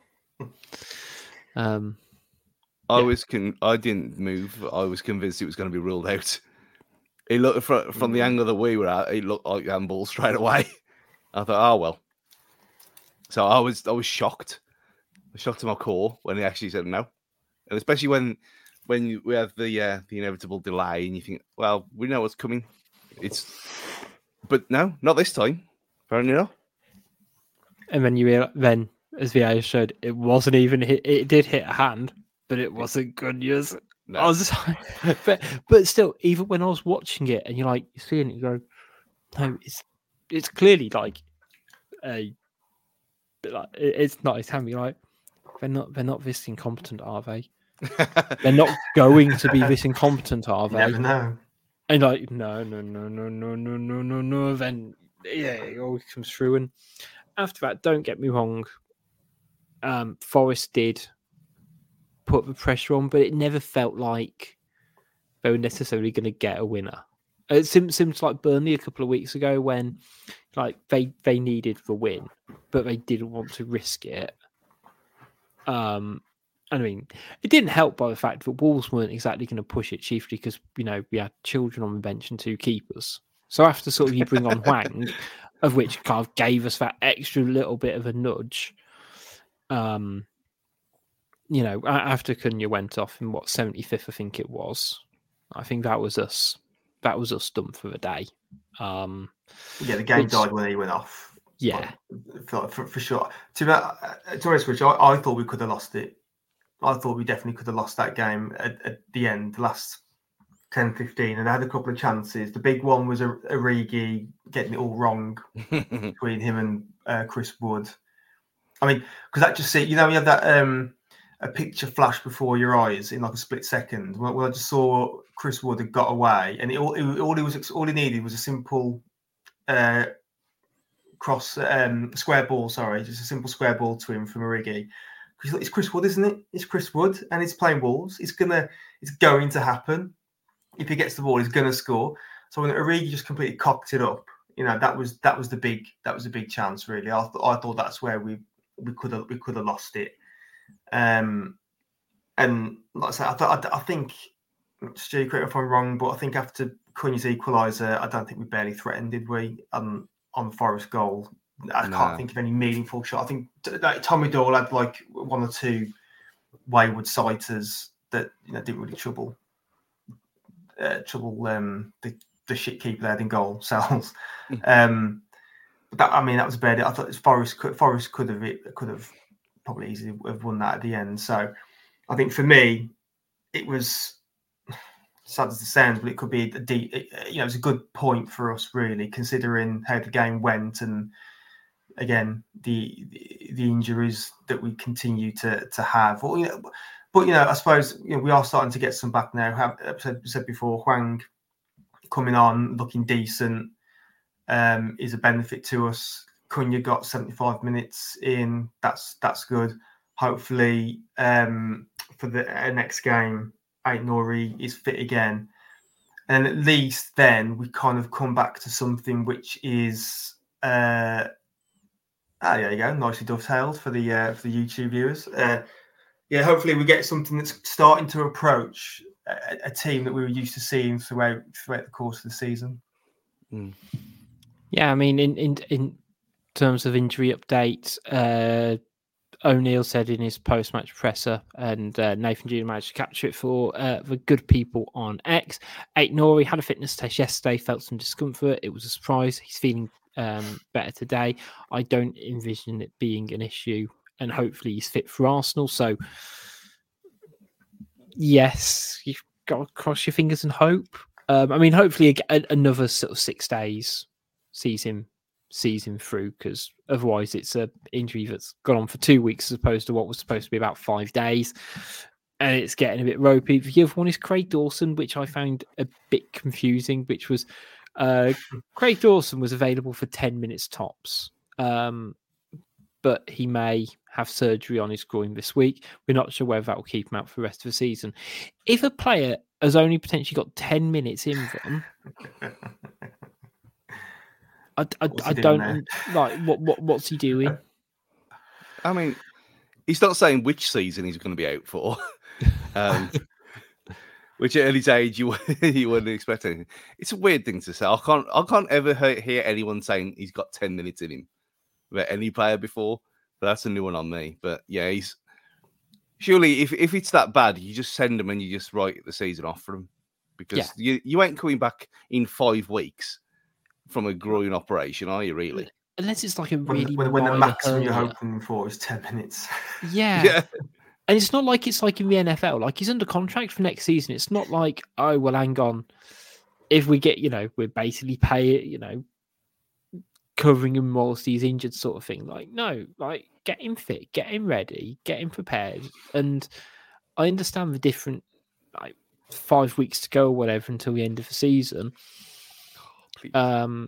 Um, I yeah. was con- I didn't move. I was convinced it was going to be ruled out. It looked from, from the angle that we were at, it looked like handball straight away. I thought, oh well. So I was I was shocked. I was shocked to my core when he actually said no, and especially when when you, we have the uh, the inevitable delay, and you think, well, we know what's coming. It's, but no, not this time. Apparently not. And then you realize, then, as V A showed, it wasn't even hit. It did hit a hand, but it wasn't good news. No. I was, but but still, even when I was watching it, and you're like, you're seeing it, you go, no, it's it's clearly like a, like, it's not his hand. You're like, they're not they're not this incompetent, are they? They're not going to be this incompetent, are they? Never know. And like, no, no, no, no, no, no, no, no, no. Then yeah, it always comes through. And after that, don't get me wrong, um, Forest did put the pressure on, but it never felt like they were necessarily going to get a winner. It seems, seems like Burnley a couple of weeks ago when like they, they needed the win, but they didn't want to risk it. Um, I mean, it didn't help by the fact that Wolves weren't exactly going to push it, chiefly because, you know, we had children on the bench and two keepers. So after sort of you bring on Hwang, of which kind of gave us that extra little bit of a nudge, um, you know, after Cunha went off in what, seventy-fifth, I think it was. I think that was us. That was us done for the day. Um, yeah, the game which, died when he went off. Yeah, for, for, for sure. To, uh, to be honest with you, I, I thought we could have lost it. I thought we definitely could have lost that game at, at the end, the last ten fifteen, and I had a couple of chances. The big one was Origi getting it all wrong between him and uh, Chris Wood. I mean, because that just see, you know, you have that um, a picture flash before your eyes in like a split second. When, when I just saw Chris Wood had got away, and it, all, it, all he was all he needed was a simple uh, cross um, square ball. Sorry, just a simple square ball to him from Origi. It's Chris Wood, isn't it? It's Chris Wood, and he's playing Wolves. It's gonna, it's going to happen. If he gets the ball, he's gonna score. So when Origi just completely cocked it up, you know, that was that was the big that was the big chance. Really, I th- I thought that's where we we could have we could have lost it. Um, and like I said, I thought I, I think, Stu, correct me if I'm wrong, but I think after Cunha's equaliser, I don't think we barely threatened, did we? Um, on the Forest goal. I no. can't think of any meaningful shot. I think like, Tommy Doyle had like one or two wayward sighters that, you know, didn't really trouble uh, trouble um, the the shit keeper there in goal cells. um, but that, I mean, that was bad. I thought Forest could Forest could have it could have probably easily have won that at the end. So I think for me, it was sad as it sounds, but it could be a deep. It, you know, it was a good point for us, really, considering how the game went and. Again, the, the the injuries that we continue to to have, well, you know, but you know, I suppose you know we are starting to get some back now. Have I said, said before, Hwang coming on, looking decent, um, is a benefit to us. Cunha got seventy-five minutes in. That's that's good. Hopefully, um, for the uh, next game, Ait-Nouri is fit again, and at least then we kind of come back to something which is. Uh, Ah, there you go. Nicely dovetailed for the uh, for the YouTube viewers. Uh, yeah, hopefully we get something that's starting to approach a, a team that we were used to seeing throughout throughout the course of the season. Mm. Yeah, I mean, in in in terms of injury updates, uh, O'Neill said in his post-match presser, and uh, Nathan Junior managed to capture it for uh, the good people on X. Ait-Nouri had a fitness test yesterday, felt some discomfort. It was a surprise. He's feeling um, better today. I don't envision it being an issue, and hopefully he's fit for Arsenal. So, yes, you've got to cross your fingers and hope. Um, I mean, hopefully a, another sort of six days sees him sees him through, because otherwise it's a injury that's gone on for two weeks as opposed to what was supposed to be about five days. And it's getting a bit ropey. The other one is Craig Dawson, which I found a bit confusing, which was uh, Craig Dawson was available for ten minutes tops. Um, but he may have surgery on his groin this week. We're not sure whether that will keep him out for the rest of the season. If a player has only potentially got ten minutes in them, I, I, I don't like what, what what's he doing? I mean, he's not saying which season he's going to be out for. um, which at his age you you wouldn't expect anything. It's a weird thing to say. I can't I can't ever hear anyone saying he's got ten minutes in him about any player before. But that's a new one on me. But yeah, he's surely if, if it's that bad, you just send him and you just write the season off for him, because yeah. you you ain't coming back in five weeks from a groin operation, are you really? Unless it's like a really when, when the maximum you're hoping for is ten minutes. Yeah. yeah. And it's not like it's like in the N F L. Like, he's under contract for next season. It's not like, oh, well, hang on. If we get, you know, we're basically pay, you know, covering him whilst he's injured sort of thing. Like, no, like, get him fit, get him ready, get him prepared. And I understand the different, like, five weeks to go or whatever until the end of the season. Um,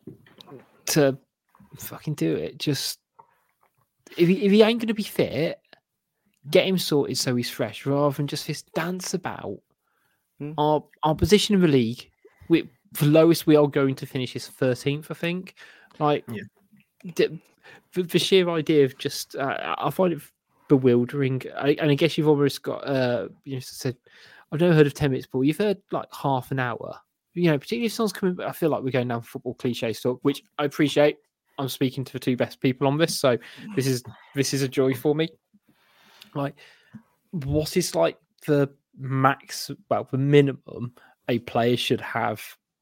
to fucking do it. Just, if he, if he ain't going to be fit, get him sorted so he's fresh, rather than just this dance about. Mm. Our our position in the league, we, the lowest we are going to finish is thirteenth, I think. Like, yeah. the, the, the sheer idea of just, uh, I find it bewildering. I, and I guess you've almost got, uh, you know, said, I've never heard of ten minutes, but you've heard like half an hour. You know, particularly if someone's coming, I feel like we're going down football cliche talk, which I appreciate. I'm speaking to the two best people on this, so this is this is a joy for me. Like, what is like the max, well, the minimum a player should have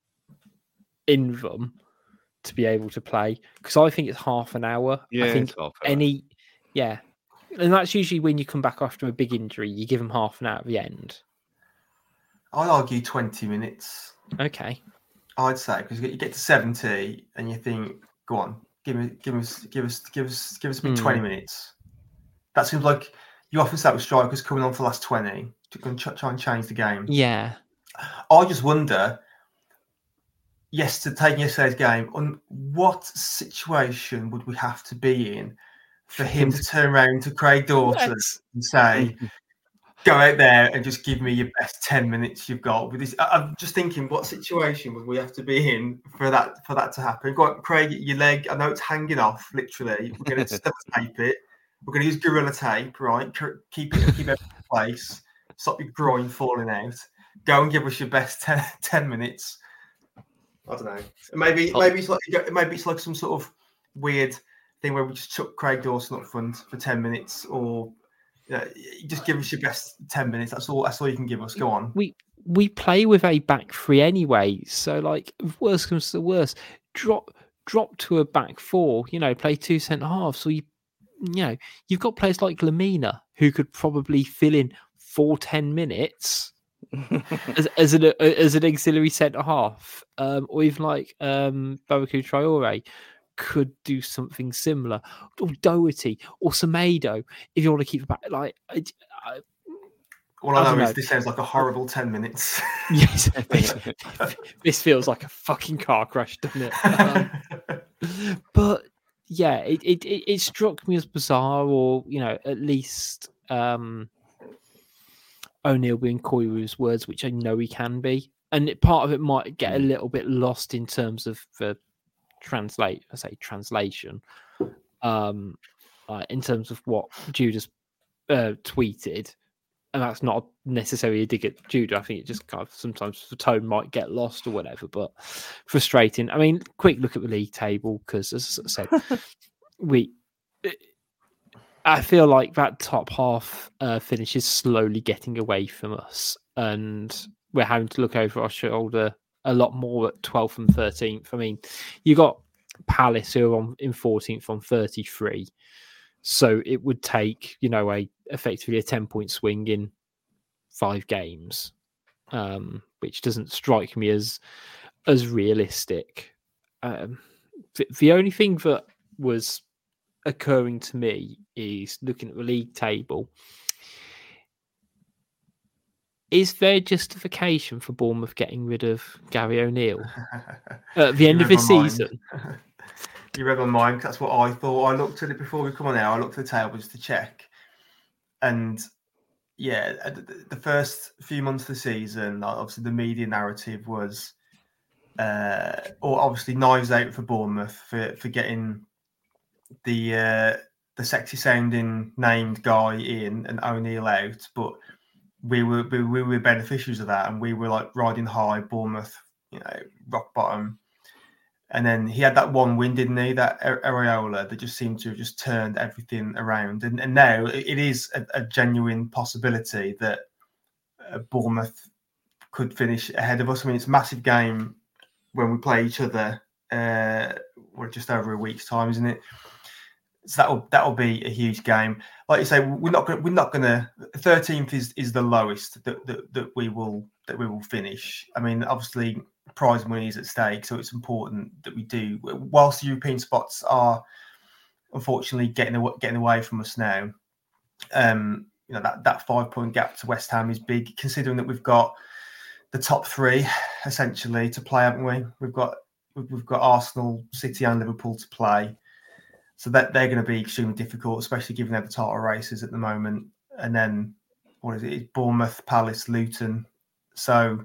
in them to be able to play? Because I think it's half an hour. Yeah, I think any, yeah, and that's usually when you come back after a big injury, you give them half an hour at the end. I'd argue twenty minutes. Okay, I'd say, because you get to seventy and you think, go on, give me, give us, give us, give us, give us a bit mm. twenty minutes. That seems like. You often start with strikers coming on for the last twenty to try and change the game. Yeah. I just wonder, yes, to taking yesterday's game, on what situation would we have to be in for him to turn around to Craig Dawson yes. and say, go out there and just give me your best ten minutes you've got with this? I'm just thinking, what situation would we have to be in for that for that to happen? Go on, Craig, your leg, I know it's hanging off, literally. We're going to tape it. We're going to use Gorilla Tape, right? Keep it, keep it in place. Stop your groin falling out. Go and give us your best ten, ten minutes. I don't know. Maybe, maybe it's like maybe it's like some sort of weird thing where we just chuck Craig Dawson up front for ten minutes, or you know, just give us your best ten minutes. That's all. That's all you can give us. Go on. We we play with a back three anyway, so like if worst comes to the worst, drop drop to a back four. You know, play two centre halves. So you. You know, you've got players like Lamina who could probably fill in for ten minutes as, as an as an auxiliary centre half, um, or even like um, Baboucarr Traore could do something similar, or Doherty or Semedo if you want to keep it back. Like, I, I, all I, I know is know. This sounds like a horrible ten minutes. Yes, this, this feels like a fucking car crash, doesn't it? Um, but. Yeah, it, it it struck me as bizarre, or, you know, at least um, O'Neill being coy with his words, which I know he can be. And it, part of it might get a little bit lost in terms of the translate, I say translation, um, uh, in terms of what Judas uh, tweeted. And that's not necessarily a dig at Judah. I think it just kind of sometimes the tone might get lost or whatever, but frustrating. I mean, quick look at the league table, because as I said, we, I feel like that top half uh, finish is slowly getting away from us, and we're having to look over our shoulder a lot more at twelfth and thirteenth. I mean, you got Palace who are on in fourteenth on thirty-three. So it would take, you know, a effectively a ten point swing in five games, um, which doesn't strike me as as realistic. Um, the, the only thing that was occurring to me is looking at the league table. Is there justification for Bournemouth getting rid of Gary O'Neill at the end of the season? You read my mind. That's what I thought. I looked at it before we come on now. I looked at the table just to check. And yeah, the first few months of the season, obviously the media narrative was, uh, or obviously knives out for Bournemouth for, for getting the uh, the sexy sounding named guy in and O'Neill out. But we were we, we were beneficiaries of that, and we were like riding high, Bournemouth, you know, rock bottom. And then he had that one win, didn't he? That Areola that just seemed to have just turned everything around. And, and now it is a, a genuine possibility that uh, Bournemouth could finish ahead of us. I mean, it's a massive game when we play each other. Uh, we're just over a week's time, isn't it? So that'll that'll be a huge game. Like you say, we're not gonna, we're not going to. thirteenth is is the lowest that, that that we will that we will finish. I mean, obviously, prize money is at stake, so it's important that we do. Whilst the European spots are unfortunately getting away, getting away from us now, um, you know that, that five point gap to West Ham is big, considering that we've got the top three essentially to play, haven't we? We've got we've got Arsenal, City, and Liverpool to play, so that they're going to be extremely difficult, especially given they're the title races at the moment. And then what is it? It's Bournemouth, Palace, Luton. So.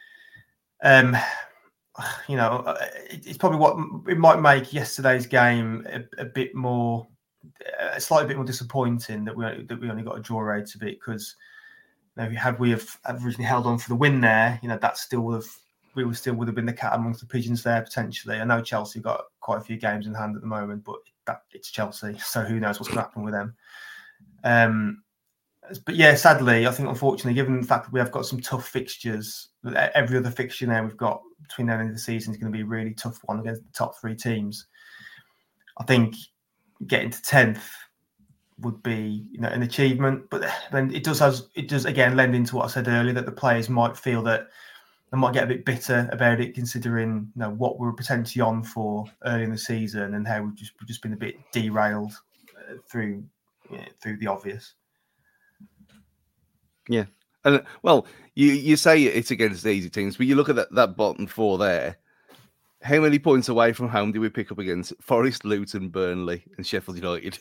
Um, you know, it's probably what it might make yesterday's game a, a bit more, a slightly bit more disappointing that we that we only got a draw out of it, because you know, had we have originally held on for the win there, you know, that still would have we would still would have been the cat amongst the pigeons there potentially. I know Chelsea got quite a few games in hand at the moment, but that it's Chelsea, so who knows what's going to happen with them. Um, But yeah, sadly, I think unfortunately, given the fact that we have got some tough fixtures, every other fixture now we've got between now and the end of the season is going to be a really tough one against the top three teams. I think getting to tenth would be, you know, an achievement, but then it does has it does again lend into what I said earlier, that the players might feel that they might get a bit bitter about it, considering, you know, what we were potentially on for early in the season and how we've just we've just been a bit derailed uh, through you know, through the obvious. Yeah. And well, you, you say it's against the easy teams, but you look at that, that bottom four there. How many points away from home do we pick up against Forest, Luton, Burnley, and Sheffield United?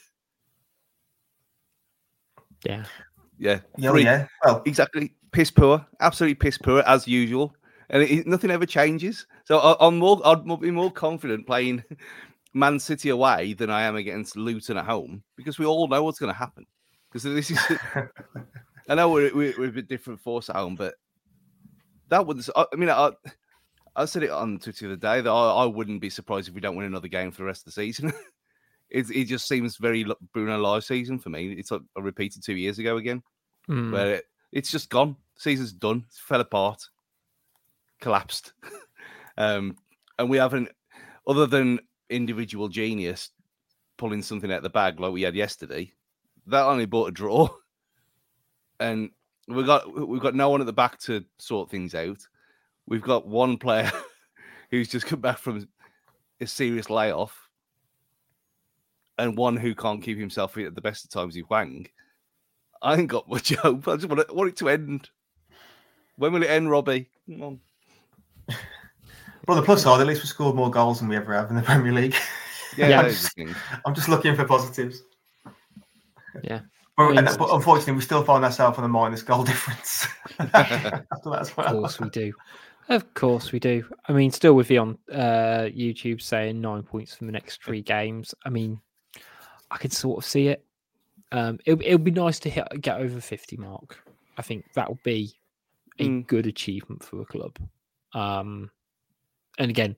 Yeah. Yeah. Yeah, yeah. Well, exactly. Piss poor. Absolutely piss poor, as usual. And it, nothing ever changes. So I, I'm more, I'd be more confident playing Man City away than I am against Luton at home, because we all know what's going to happen. Because this is... I know we're, we're a bit different force at home, but that wouldn't. I mean, I, I said it on Twitter the other day that I, I wouldn't be surprised if we don't win another game for the rest of the season. it, it just seems very Bruno Lage season for me. It's like I repeated two years ago again, mm. where it, it's just gone. Season's done. It fell apart, collapsed, um, and we haven't, other than individual genius pulling something out of the bag like we had yesterday. That only bought a draw. And we've got we've got no one at the back to sort things out. We've got one player who's just come back from a serious layoff, and one who can't keep himself fit at the best of times. He Wang. I ain't got much hope. I just want it, want it to end. When will it end, Robbie? Come on. Well, the plus side, at least we scored more goals than we ever have in the Premier League. Yeah, yeah I'm, just, I'm just looking for positives. Yeah. But, and, but unfortunately, we still find ourselves on a minus goal difference. After that as well. Of course we do. Of course we do. I mean, still with you on uh, YouTube saying nine points from the next three games. I mean, I can sort of see it. Um, it it'll be nice to hit get over fifty mark. I think that will be a mm. good achievement for a club. Um, and again,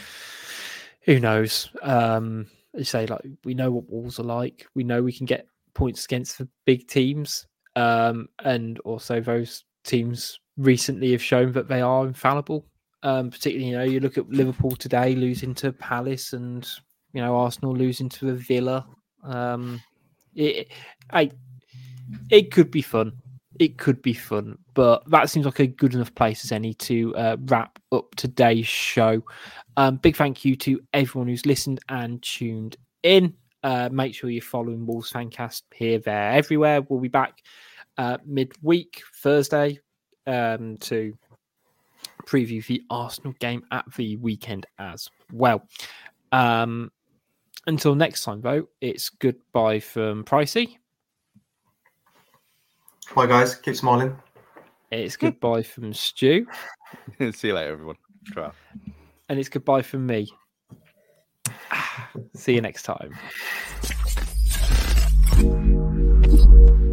who knows? Um, they say like we know what Wolves are like. We know we can get points against the big teams, um, and also those teams recently have shown that they are infallible. Um, particularly, you know, you look at Liverpool today losing to Palace, and you know Arsenal losing to a Villa. Um, it, I, it could be fun. it could be fun. But that seems like a good enough place as any to uh, wrap up today's show. Um, big thank you to everyone who's listened and tuned in. Uh, make sure you're following Wolves Fancast here, there, everywhere. We'll be back uh, midweek, Thursday, um, to preview the Arsenal game at the weekend as well. Um, until next time, though, it's goodbye from Pricey. Bye, guys. Keep smiling. It's goodbye from Stu. See you later, everyone. Try. And it's goodbye from me. See you next time.